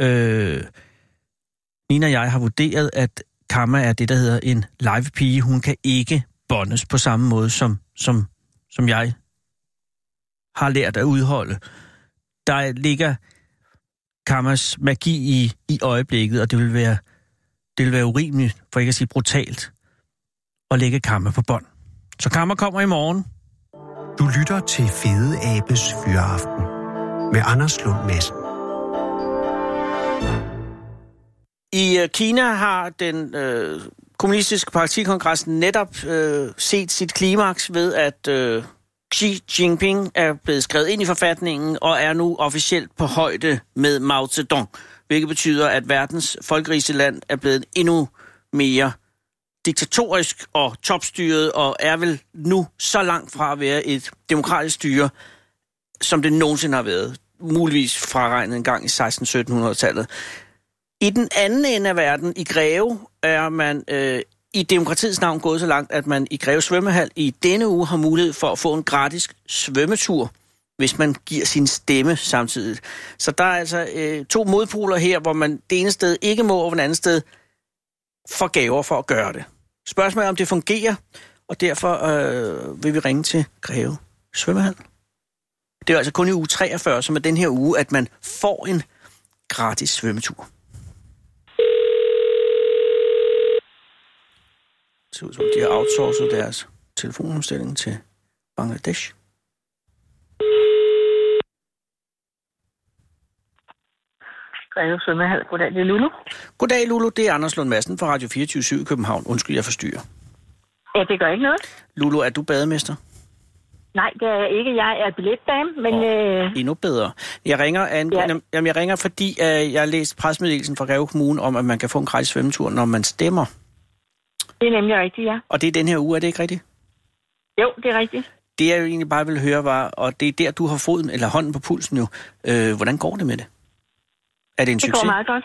Nina og jeg har vurderet, at Kamma er det, der hedder en live-pige. Hun kan ikke bondes på samme måde, som jeg har lært at udholde. Der ligger Kammas magi i øjeblikket, og det vil være urimeligt, for ikke at sige brutalt, at lægge Kamma på bånd. Så Kamma kommer i morgen. Du lytter til Fede Abes Fyraften med Anders Lund Madsen. I Kina har den kommunistiske partikongres netop set sit klimaks ved, at Xi Jinping er blevet skrevet ind i forfatningen og er nu officielt på højde med Mao Zedong, hvilket betyder, at verdens folkerigeste land er blevet endnu mere diktatorisk og topstyret, og er vel nu så langt fra at være et demokratisk styre, som det nogensinde har været. Muligvis fraregnet en gang i 1600-1700-tallet. I den anden ende af verden, i Greve, er man i demokratiets navn gået så langt, at man i Greve Svømmehal i denne uge har mulighed for at få en gratis svømmetur, hvis man giver sin stemme samtidig. Så der er altså 2 modpoler her, hvor man det ene sted ikke må, og det andet sted får gaver for at gøre det. Spørgsmålet er, om det fungerer, og derfor vil vi ringe til Greve Svømmehal. Det er altså kun i uge 43, som er den her uge, at man får en gratis svømmetur. Det ser ud som, de har outsourcet deres telefonomstilling til Bangladesh. Greve Svømmehal. Goddag, det er Lulu. Goddag, Lulu. Det er Anders Lund Madsen fra Radio 24/7 i København. Undskyld, jeg forstyrrer. Ja, det gør ikke noget. Lulu, er du bademester? Nej, det er jeg ikke. Jeg er billetdame, men... Endnu bedre. Jeg ringer, fordi jeg har læst pressemeddelelsen fra Greve Kommune om, at man kan få en gratis svømmetur, når man stemmer. Det er nemlig rigtigt, ja. Og det er den her uge, er det ikke rigtigt? Jo, det er rigtigt. Det jeg jo egentlig bare vil høre var, og det er der, du har foden, eller hånden på pulsen jo. Hvordan går det med det? Er det en succes? Det går meget godt.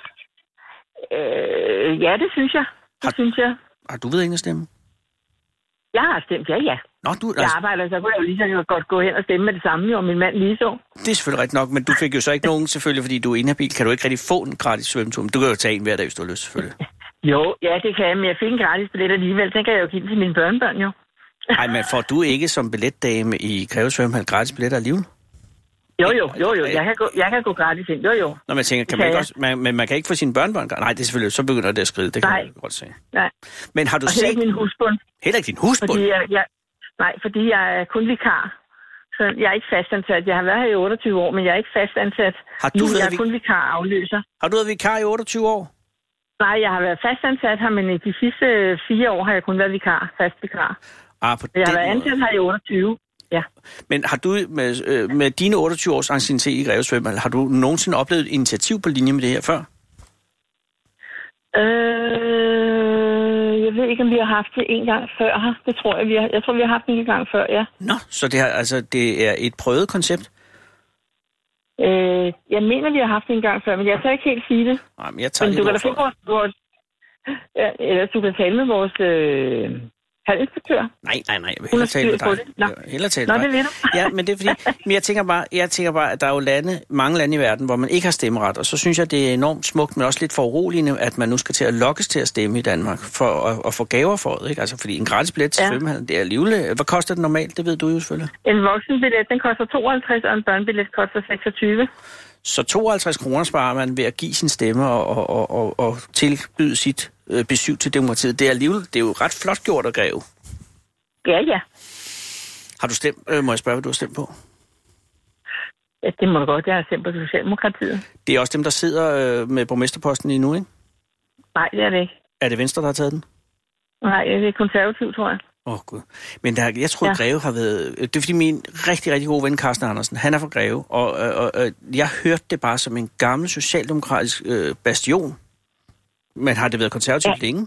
Ja, det synes jeg. Har du ved ikke at stemme? Jeg har stemt, ja. Nå, jeg arbejder, så kunne jeg jo lige så godt gå hen og stemme med det samme, og min mand lige så. Det er selvfølgelig rigtigt nok, men du fik jo så ikke nogen, selvfølgelig, fordi du er inhabil. Kan du ikke rigtig få en gratis svømmetur? Du kan jo tage en hver dag, hvis du har lyst, selvfølgelig. Jo, ja, det kan jeg, men jeg fik en gratis billet alligevel. Den kan jeg jo give til mine børnebørn, jo. Nej, men får du ikke som billetdame i Greve Svømmehal gratis billetter alligevel? Jo. Jeg kan gå gratis ind. Jo. Når man tænker, kan man ikke også, men man kan ikke få sine børnebørn. Nej, det er selvfølgelig, så begynder det at skride. Det kan man godt se. Nej. Men har du set... heller ikke min husbund. Heller ikke din husbund? Fordi jeg er kun vikar. Så jeg er ikke fastansat. Jeg har været her i 28 år, men jeg er ikke fastansat. Jeg er kun vikar afløser. Har du været vikar i 28 år? Nej, jeg har været fastansat her, men de sidste 4 år har jeg kun været vikar, fast vikar. Jeg har været ansat her i 28. Ja. Men har du med dine 28 års anciennitet i Greve Svømmehal, har du nogensinde oplevet et initiativ på linje med det her før? Jeg ved ikke, om vi har haft det en gang før her. Det tror jeg, jeg tror, vi har haft det en gang før, ja. Nå, så det er et prøvet koncept? Jeg mener, vi har haft det en gang før, men jeg kan ikke helt sige det. Nej, men jeg tager men du kan da få vores... Eller du kan tale med vores... halvinspektør? Nej. Jeg vil hellere tale med dig. Nå, det ved du. Ja, men det er fordi... Men jeg tænker bare, at der er jo mange lande i verden, hvor man ikke har stemmeret. Og så synes jeg, det er enormt smukt, men også lidt foruroligende, at man nu skal til at lokkes til at stemme i Danmark for at få gaver for det, ikke? Altså, fordi en gratis billet til svømmehallen, det er alligevel... Hvad koster det normalt? Det ved du jo selvfølgelig. En voksenbillet, den koster 52, og en børnebillet koster 26. Så 52 kroner sparer man ved at give sin stemme og tilbyde sit besøg til demokratiet. Det er jo ret flot gjort at Greve. Ja. Har du stemt? Må jeg spørge, hvad du har stemt på? Ja, det må du godt. Jeg har stemt på Socialdemokratiet. Det er også dem, der sidder med borgmesterposten lige nu, ikke? Nej, det er det ikke. Er det Venstre, der har taget den? Nej, det er konservativt, tror jeg. Gud. Men jeg tror, at Greve har været... Det er fordi min rigtig, rigtig gode ven, Carsten Andersen, han er fra Greve, og jeg hørte det bare som en gammel socialdemokratisk bastion. Men har det været konservativt længe?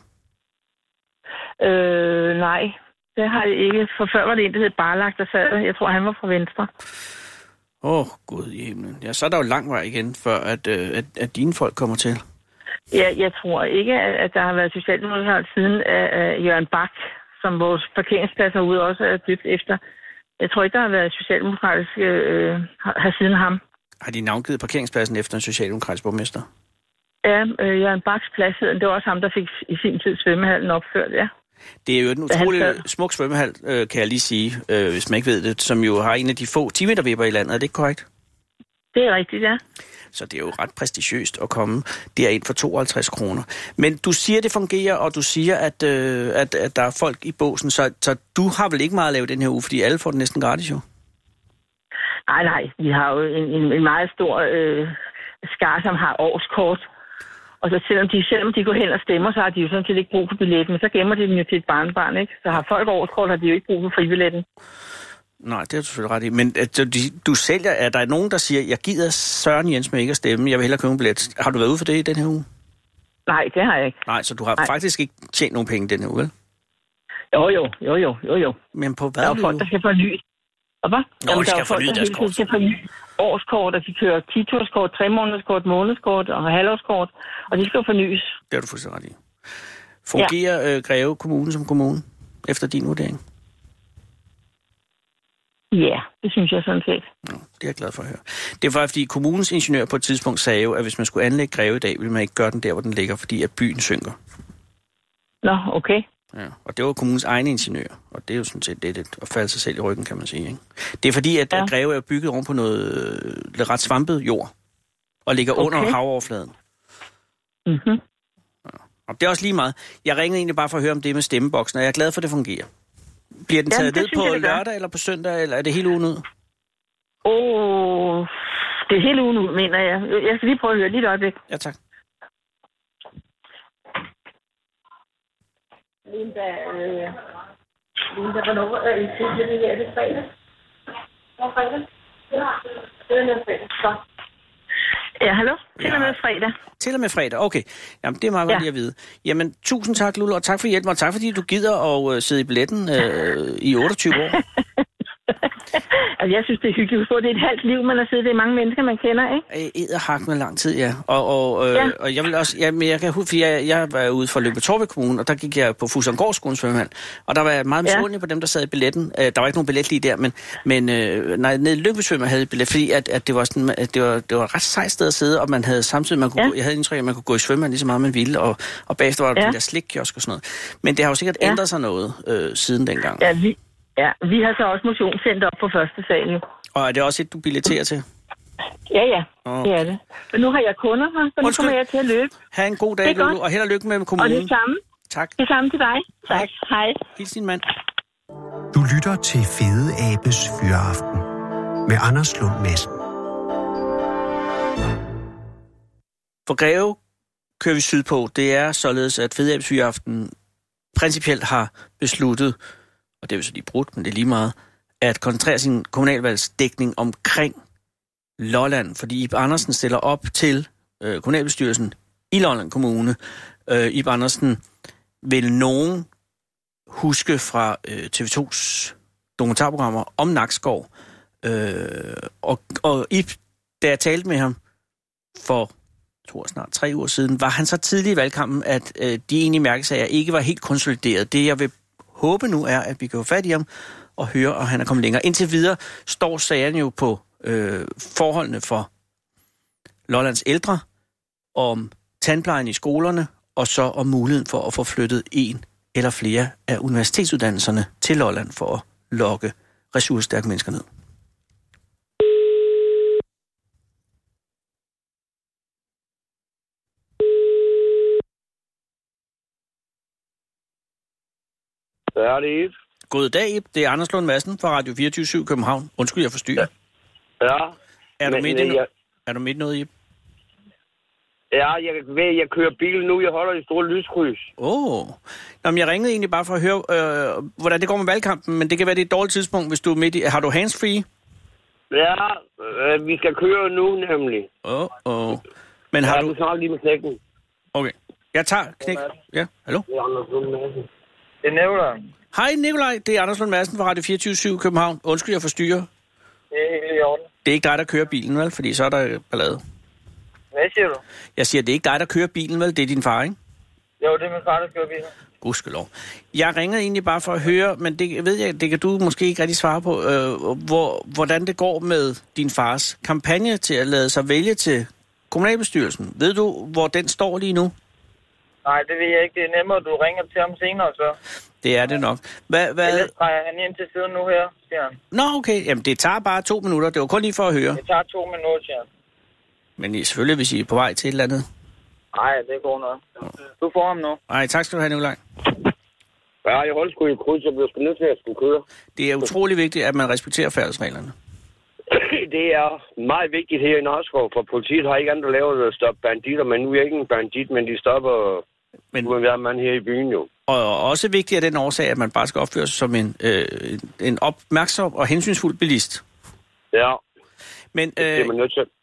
Nej, det har jeg ikke. For før var det en, der hed Barlagt, der sad. Jeg tror, han var fra Venstre. Gud i himlen. Ja, så er der jo lang vej igen, før at dine folk kommer til. Ja, jeg tror ikke, at der har været socialdemokratisk siden af Jørgen Bak, som vores parkeringsplads herude også er dybt efter. Jeg tror ikke, der har været socialdemokratisk her siden ham. Har de navngivet parkeringspladsen efter en socialdemokratisk borgmester? Ja, Jørgen Baks plads, det var også ham, der fik i sin tid svømmehallen opført, ja. Det er jo en utrolig smuk svømmehal, kan jeg lige sige, hvis man ikke ved det, som jo har en af de få 10-meter-vipper i landet. Er det ikke korrekt? Det er rigtigt, ja. Så det er jo ret prestigiøst at komme derind for 52 kroner. Men du siger, det fungerer, og du siger, at der er folk i båsen, så du har vel ikke meget at lave den her uge, fordi alle får det næsten gratis jo? Nej, vi har jo en meget stor skare, som har årskort. Og så selvom de går hen og stemmer, så har de jo sådan set ikke brug for billetten, men så gemmer de den jo til et barnebarn, ikke? Så har folk årskort, har de jo ikke brug for fribilletten. Nej, det er du selvfølgelig ret i. Men du sælger, er der nogen, der siger, jeg gider Søren Jens med ikke at stemme, jeg vil hellere købe en billet. Har du været ude for det i den her uge? Nej, det har jeg ikke. Nej, så du har faktisk ikke tjent nogen penge den her uge, vel? Jo. Men på hvad? Der er jo folk, der skal forny. Og hvad? Nå, de skal forny deres kort. De skal forny årskort, og de kører 10-årskort, 3-månederskort, månedskort og halvårskort, og de skal jo fornyes. Det er du fuldstændig ret i. Fungerer Greve Kommune som kommune, efter din vurdering? Ja, det synes jeg sådan set. Nå, det er jeg glad for at høre. Det var, fordi kommunens ingeniør på et tidspunkt sagde jo, at hvis man skulle anlægge Greve i dag, ville man ikke gøre den der, hvor den ligger, fordi at byen synker. Nå, okay. Ja, og det var kommunens egne ingeniør, og det er jo sådan set det at falde sig selv i ryggen, kan man sige. Ikke? Det er fordi, at Greve er bygget oven på noget ret svampet jord, og ligger under havoverfladen. Mhm. Og det er også lige meget. Jeg ringede egentlig bare for at høre om det med stemmeboksen, og jeg er glad for, at det fungerer. Bliver den taget ned på lørdag eller på søndag, eller er det hele ugen ud? Det er hele ugen ud, mener jeg. Jeg skal lige prøve at høre lige et øjeblik. Ja, tak. Linda, hvornår er I til det her? Er det fredag? Fredag? Ja, det er fredag. Så. Ja, hallo? Til og med fredag. Til og med fredag, okay. Jamen, det er meget godt lige at vide. Jamen, tusind tak, Lulu, og tak for hjælpen, og tak fordi du gider at sidde i billetten i 28 år. Altså, jeg synes, det er hyggeligt. Det er et halvt liv, man har siddet. Det er mange mennesker, man kender, ikke? Edderhak med lang tid, ja. Og jeg vil også... Ja, men jeg kan huske, jeg var ude fra Lyngby-Taarbæk Kommune, og der gik jeg på Fuglsanggårdskolens svømmehal. Og der var meget misundelig på dem, der sad i billetten. Der var ikke nogen billet lige der, men nede i Lyngby svømmehal havde billet, fordi at det var sådan, at det var et ret sejt sted at sidde, og man havde samtidig... Jeg havde indtryk, at man kunne gå i svømmehal lige så meget, man ville, og bagefter var der den der slikkiosk og sådan noget. Men det har jo sikkert ændret sig noget siden dengang. Ja, vi har så også motionscenter op på første sal nu. Og er det også et, du billeterer til? Ja, det er det. Men nu har jeg kunder her, så nu kommer jeg til at løbe. Ha' en god dag, Lulu, og held og lykke med kommunen. Og det samme. Tak. Det samme til dig. Tak. Hej. Hils din mand. Du lytter til Fede Abes Fyraften med Anders Lund Madsen. For Greve kører vi sydpå. Det er således, at Fede Abes Fyraften principielt har besluttet, og det er jo så lige brudt, men det er lige meget, at koncentrere sin kommunalvalgsdækning omkring Lolland, fordi Ib Andersen stiller op til kommunalbestyrelsen i Lolland Kommune. Ib Andersen vil nogen huske fra TV2's dokumentarprogrammer om Nakskov. Og Ib, da jeg talte med ham for snart 3 uger siden, var han så tidlig i valgkampen, at de egentlige mærkesager ikke var helt konsolideret. Det jeg vil håbe nu er, at vi kan få fat i ham og høre, og han er kommet længere. Indtil videre står sagerne jo på forholdene for Lollands ældre, om tandplejen i skolerne, og så om muligheden for at få flyttet en eller flere af universitetsuddannelserne til Lolland for at lokke ressourcestærke mennesker ned. Ja, det er Ib. God dag, Ib. Det er Anders Lund Madsen fra Radio 24/7 København. Undskyld, jeg forstyrrer. Ja. Er du midt noget, Ib? Ja, jeg kører bil nu. Jeg holder i store lyskryds. Men jeg ringede egentlig bare for at høre, hvordan det går med valgkampen, men det kan være, det er et dårligt tidspunkt, hvis du er midt i... Har du handsfree? Ja, vi skal køre nu, nemlig. Men har du... Du snakker lige med knækken. Okay. Jeg tager knæk. Ja, hallo? Det er Anders Lund Madsen. Det er Nikolaj. Hej Nikolaj, det er Anders Lund Madsen fra Radio 24/7 København. Undskyld, jeg forstyrrer. Det er helt i orden. Det er ikke dig, der kører bilen, vel? Fordi så er der ballade. Hvad siger du? Jeg siger, det er ikke dig, der kører bilen, vel? Det er din far, ikke? Jo, det er min far, der kører bilen. Gudskelov. Jeg ringede egentlig bare for at høre, men det ved jeg, det kan du måske ikke rigtig svare på, hvordan det går med din fars kampagne til at lade sig vælge til kommunalbestyrelsen. Ved du, hvor den står lige nu? Nej, det ved jeg ikke. Det er nemmere, du ringer til ham senere, så. Det er det nok. Ellers træder han ind til siden nu her, siger han. Nå, okay. Jamen, det tager bare 2 minutter. Det var kun lige for at høre. Det tager 2 minutter, siger han. Men selvfølgelig, hvis I er på vej til et eller andet. Nej, det går noget. Du får ham nu. Nej, tak skal du have, Nikolaj. Ja, jeg holdt sgu i kryds, så bliver sgu nødt til at skulle køre. Det er utrolig vigtigt, at man respekterer færdselsreglerne. Det er meget vigtigt her i Nakskov, for politiet har ikke andet lavet at stoppe banditter, men nu er jeg ikke en bandit, men de stopper hver mand her i byen jo. Og også vigtigt er den årsag, at man bare skal opføre sig som en opmærksom og hensynsfuld bilist. Ja, men, det er man nødt til.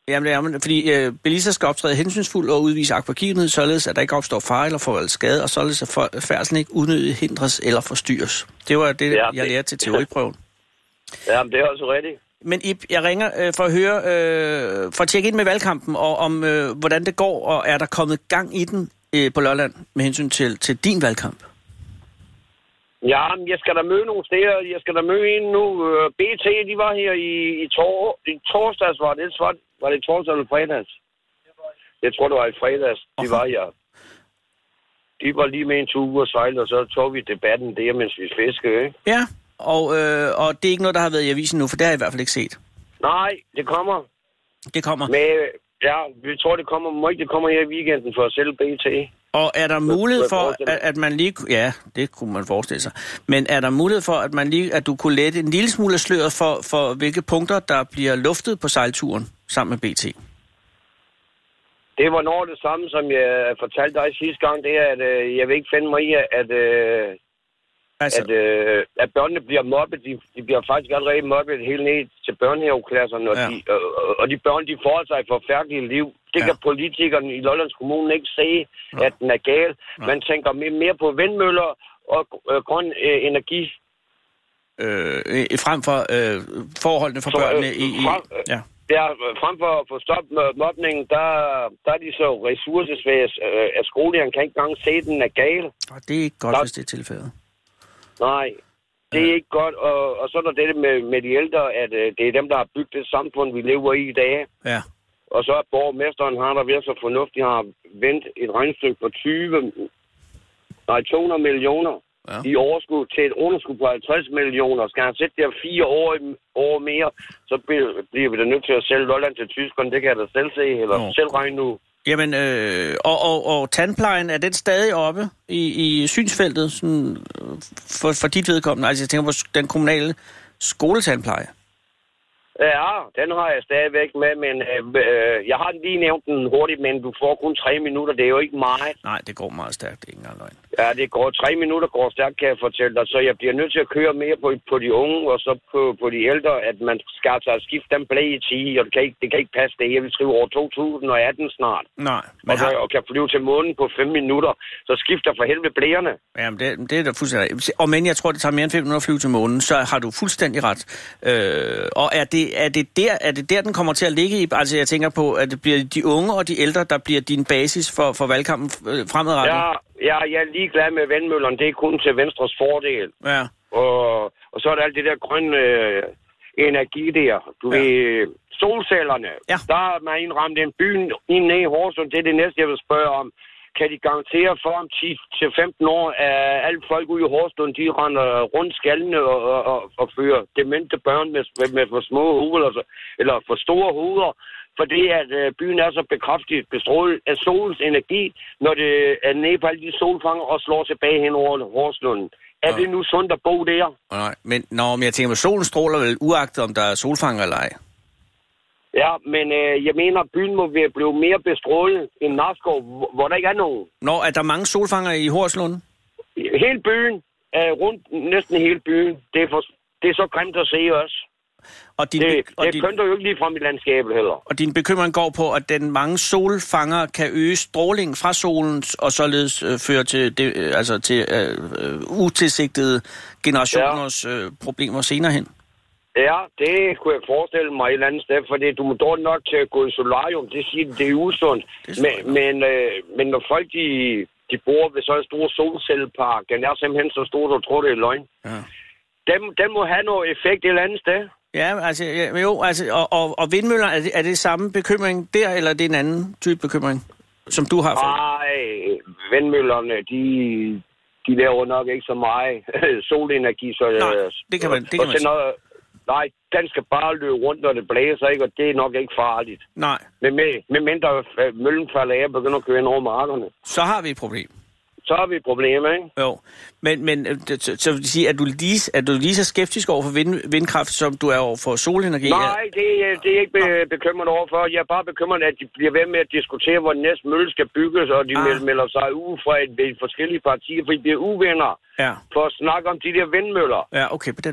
Jamen, fordi bilister skal optræde hensynsfuldt og udvise akvagivenhed, således at der ikke opstår fare eller forvoldt skade, og således at færdslen ikke unødigt hindres eller forstyrres. Det var det, jeg lærte til teoriprøven. Ja, det er også rigtigt. Men Ib, jeg ringer for at høre, for at tjekke ind med valgkampen, og om hvordan det går, og er der kommet gang i den på Lolland med hensyn til din valgkamp? Ja, men jeg skal da møde nogle steder. Jeg skal da møde en nu. BT, de var her i torsdags, var det torsdag eller fredags? Jeg tror, det var i fredags. De var her. De var lige med en tur og sejle, og så tog vi debatten der, mens vi fiskede, ikke? Ja, og det er ikke noget, der har været i avisen nu, for det har jeg i hvert fald ikke set. Nej, det kommer. Det kommer? Men ja, vi tror, det kommer. Må ikke det kommer her i weekenden for at sælge BT. Og er der mulighed for, at man lige... Ja, det kunne man forestille sig. Men er der mulighed for, at du kunne lette en lille smule af sløret for hvilke punkter, der bliver luftet på sejlturen sammen med BT? Det var noget det samme, som jeg fortalte dig sidste gang. Det er, at jeg vil ikke finde mig i, at børnene bliver mobbet. De bliver faktisk allerede mobbet helt ned til børnehaveklasserne. Og de børn, de får sig et forfærdeligt liv. Det kan politikerne i Lollands Kommune ikke se, at den er gal. Man tænker mere på vindmøller og grøn energi. Frem for forholdene for børnene Ja, frem for at få stoppet mobningen, der er de så ressourcesvæs, at skolerne kan ikke engang se, at den er gal. Og det er ikke godt, hvis det er tilfældet. Nej, det er ikke godt. Og så er der det med de ældre, at det er dem, der har bygget det samfund, vi lever i dag. Ja. Og så er borgmesteren, har der været så fornuftigt, har vendt et regnstykke på 200 millioner i overskud til et underskud på 50 millioner. Skal han sætte der 4 år mere, så bliver vi da nødt til at sælge Lolland til tyskerne. Det kan jeg da selv se, eller selv regne nu. Jamen, og tandplejen, er den stadig oppe i synsfeltet sådan, for dit vedkommende? Altså, jeg tænker på den kommunale skoletandpleje. Ja, den har jeg stadigvæk med, men jeg har lige nævnt den hurtigt, men du får kun 3 minutter, det er jo ikke meget. Nej, det går meget stærkt, det er ikke engang løgn. Ja, det går 3 minutter går stærkt, kan jeg fortælle dig, så jeg bliver nødt til at køre mere på de unge, og så på de ældre, at man skal altså skifte dem blæ i 10, og det kan ikke passe det. Jeg vil skrive over 2018 snart. Nej. Og kan flyve til månen på 5 minutter, så skifter for helvede blæerne. Jamen, det er da fuldstændig. Og men jeg tror, det tager mere end 5 minutter at flyve til månen, så har du fuldstændig ret. Og er det der, den kommer til at ligge i? Altså, jeg tænker på, at det bliver de unge og de ældre, der bliver din basis for valgkampen fremadrettet? Ja, jeg er ligeglad med vindmøllerne. Det er kun til Venstres fordel. Ja. Og så er der alt det der grønne energi der. Du ved, solcellerne. Ja. Der har man indrammet en by inde i Horsens. Det er det næste, jeg vil spørge om. Kan de garantere for om 10-15 år, at alle folk ude i Horslund, de render rundt skallene og fører demente børn med for små hoveder, eller for store hoveder, fordi at byen er så bekraftigt bestrålet af solens energi, når det er nede på alle de solfanger og slår tilbage hen over Horslund. Er det nu sundt at bo der? Nej, men jeg tænker, at solen stråler vel uagtet, om der er solfanger eller ej? Ja, men jeg mener, at byen må blive mere bestrålet end Narskov, hvor der ikke er nogen. Er der mange solfanger i Horslund? Hele byen, rundt næsten hele byen. Det er så grimt at se også. Det kønter jo ikke lige frem i landskabet heller. Og din bekymring går på, at den mange solfanger kan øge stråling fra solen, og således føre til, til utilsigtede generationers problemer senere hen? Ja, det kunne jeg forestille mig et eller andet sted, fordi du må dårligt nok til at gå i solarium. Det siger, det er usundt. Men når folk, de bor ved så en stor solcellepark, den er simpelthen så stor, du tror, det er løgn. Ja. Dem må have noget effekt et eller andet sted. Ja, og vindmøller, er det samme bekymring der, eller er det en anden type bekymring, som du har fået? Nej, vindmøllerne, de laver nok ikke så meget solenergi. Nej, det kan man sige. Nej, den skal bare løbe rundt, når det blæser, ikke? Og det er nok ikke farligt. Nej. Med mindre møllen falder af og begynder at køre ind over markerne. Så har vi et problem. Så har vi et problem, ikke? Jo, men så vil sige, at du lige så skeptisk over for vindkraft, som du er over for solenergi? Nej, det er ikke bekymret over for. Jeg er bare bekymret, at de bliver ved med at diskutere, hvor den næste mølle skal bygges, og de melder sig ud fra de forskellige partier, for de bliver uvenner for at snakke om de der vindmøller. Ja, okay, på den måde.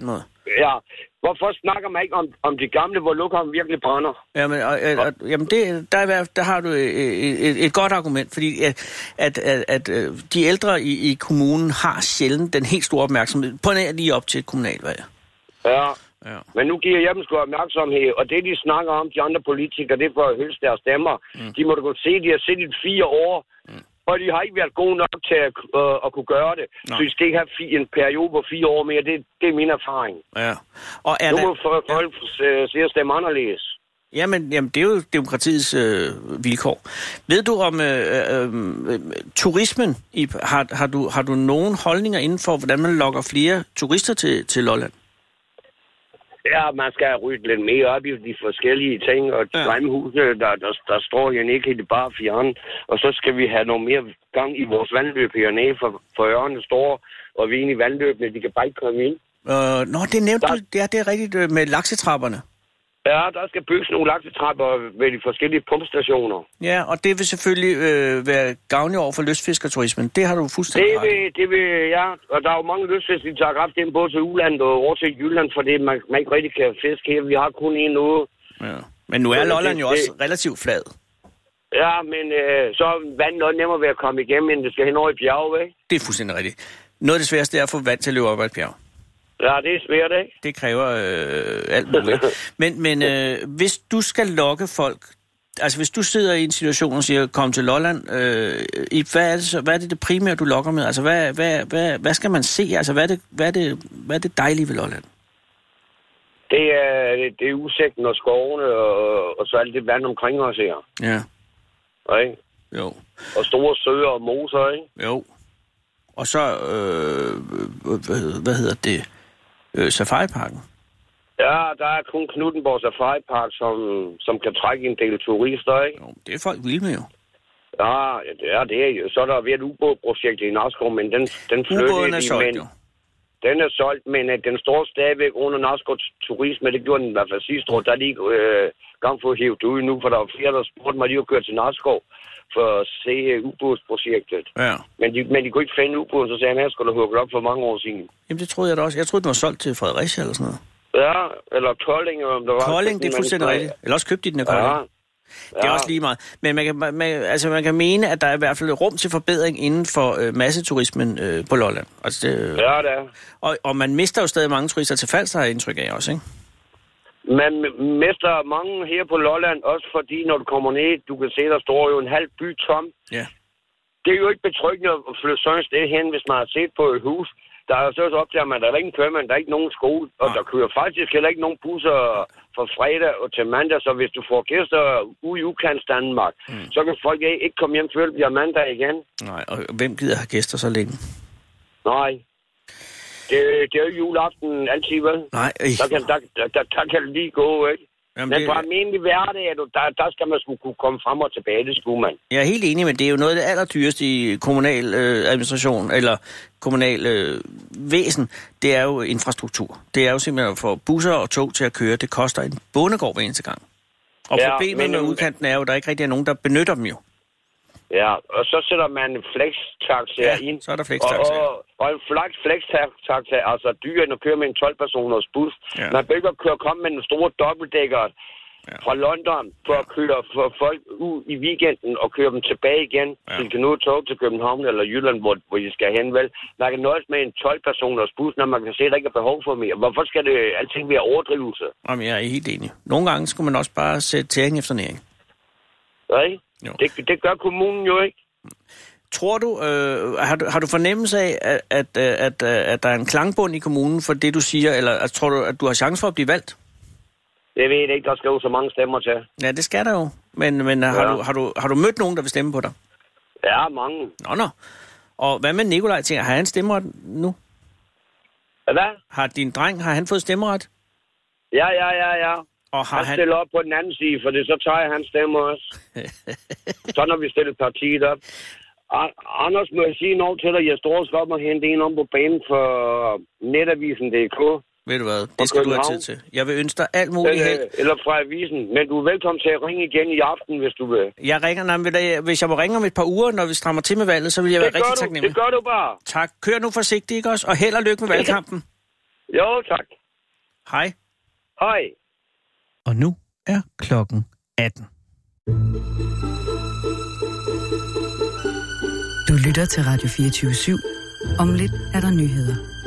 Ja. Hvorfor snakker man ikke om de gamle, hvor lokum virkelig brænder? Jamen, jamen der har du et godt argument, fordi at de ældre i kommunen har sjældent den helt store opmærksomhed, på nær lige op til et kommunalvalg. Ja. Men nu giver jeg dem sgu opmærksomhed, og det, de snakker om, de andre politikere, det er for at hylde deres stemmer. De må da godt se, de har siddet i 4 år, og de har ikke været gode nok til at kunne gøre det. Så de skal ikke have en periode på 4 år mere. Det er min erfaring. Ja. Og nu må folk se at stemme anderledes. Jamen, det er jo demokratiets vilkår. Ved du om turismen? Har du nogen holdninger inden for, hvordan man lokker flere turister til Lolland? Ja, man skal rydde lidt mere op i de forskellige ting, og drømmehuse, der står jo ikke helt bare fjern. Og så skal vi have noget mere gang i vores vandløb hernede, for ørerne står, og vi er inde i vandløbene, de kan bare ikke komme ind. Det nævnte du, det er rigtigt med laksetrapperne. Ja, der skal bygges nogle laksetrapper ved de forskellige pumpstationer. Ja, og det vil selvfølgelig være gavnligt over for lystfiskerturismen. Det har du fuldstændig ret. Det vil, ja. Og der er jo mange lystfiskere, der har haft dem både til Uland og over til Jylland, fordi man ikke rigtig kan fiske her. Vi har kun en uge. Ja. Men nu er Lolland jo også relativt flad. Ja, men så er vandet noget nemmere ved at komme igennem, end det skal hen over i bjerget, ikke? Det er fuldstændig rigtigt. Noget af det sværeste er at få vand til at løbe op ad et bjerg. Ja, det er svært, ikke? Det kræver alt muligt. Men hvis du skal lokke folk, altså hvis du sidder i en situation og siger, kom til Lolland, hvad er det primære, du lokker med? Altså, hvad skal man se? Altså, hvad er det dejlige ved Lolland? Det er udsigten og skovene, og så alt det vand omkring os her. Ja. Ikke? Jo. Og store søer og moser, ikke? Jo. Og så, hvad hedder det? Safariparken? Ja, der er kun Knuthenborg Safaripark, som kan trække en del turister, ikke? Jo, det er folk vilde med jo. Ja, det er jo. Så er der ved et ubådprojekt i Narskov, men den flyttede ubåden er solgt, jo. Den er solgt, men den står stadigvæk under Narskov Turisme. Det gjorde den i hvert fald sidste år. Der er lige gang for at hæve det ud nu, for der var flere, der spurgte mig lige at køre til Narskov for at se ubådsprojektet. Ja. Men de kunne ikke finde ubåden, så sagde han, at skulle hugget op for mange år siden. Jamen det troede jeg da også. Jeg troede, den var solgt til Fredericia eller sådan noget. Ja, eller Kolding. Kolding, det er fuldstændig rigtigt. Eller også købte de den af Kolding. Ja. Det er også lige meget. Men man kan mene, at der er i hvert fald rum til forbedring inden for masseturismen på Lolland. Altså det, ja, det er. Og man mister jo stadig mange turister til Falster, har jeg indtryk af også, ikke? Man mister mange her på Lolland, også fordi når du kommer ned, du kan se, der står jo en halv by tom. Ja. Det er jo ikke betryggende at flytte sådan et sted hen, hvis man har set på et hus. Der er jo så op til, at der er ingen købmand, der er ikke nogen skole, og der kører faktisk heller ikke nogen busser fra fredag og til mandag, så hvis du får gæster ude i udkants Danmark, så kan folk ikke komme hjem, før det bliver mandag igen. Nej, og hvem gider have gæster så længe? Nej. Det er jo juleaften altid, vel? Nej. Der kan det lige gå, ikke? Jamen, men på almindelig hverdag, der skal man sgu kunne komme frem og tilbage, det skulle man. Jeg er helt enig, men det er jo noget af det allerdyreste i kommunal administration, eller kommunal væsen, det er jo infrastruktur. Det er jo simpelthen at få busser og tog til at køre, det koster en bondegård hver eneste gang. Og problemet med udkanten er jo, at der ikke rigtig er nogen, der benytter dem jo. Ja, og så sætter man flex-taxaer ind. Så er der flex-taxaer. Og en flex-taxa, altså dyre, når kører med en 12-personers bus. Ja. Man begynder at komme med en store dobbeltdækker fra London for at køre for folk ud i weekenden og køre dem tilbage igen. Så de kan nå tog til København eller Jylland, hvor de skal hen, vel. Man kan nøjes med en 12-personers bus, når man kan se, at der ikke er behov for mere. Hvorfor skal det alting være overdrivelse? Jamen, jeg er helt enig. Nogle gange skulle man også bare sætte tæring efter næring. Nej. Det gør kommunen jo ikke. Tror du, har du fornemmelse af, at der er en klangbund i kommunen for det, du siger, eller tror du, at du har chance for at blive valgt? Det ved jeg ikke, der skal jo så mange stemmer til. Ja, det skal der jo. Men har du mødt nogen, der vil stemme på dig? Ja, mange. Nå. Og hvad med Nikolaj? Har han stemmeret nu? Hvad? Har din dreng, har han fået stemmeret? Ja. Og han stiller op på den anden side, for det så tager jeg hans stemme også. Så når vi stiller partiet op. Anders, må jeg sige noget til dig? Jeg står også op og hente en om på banen for netavisen.dk. Ved du hvad? Det skal du have tid til. Jeg vil ønske dig alt muligt held. Eller fra avisen. Men du er velkommen til at ringe igen i aften, hvis du vil. Jeg ringer, hvis jeg må ringe om et par uger, når vi strammer til med valget, så vil jeg være rigtig taknemmelig. Det gør du bare. Tak. Kør nu forsigtigt, ikke også? Og held og lykke med valgkampen. Jo, tak. Hej. Hej. Og nu er klokken 18. Du lytter til Radio 24/7. Om lidt er der nyheder.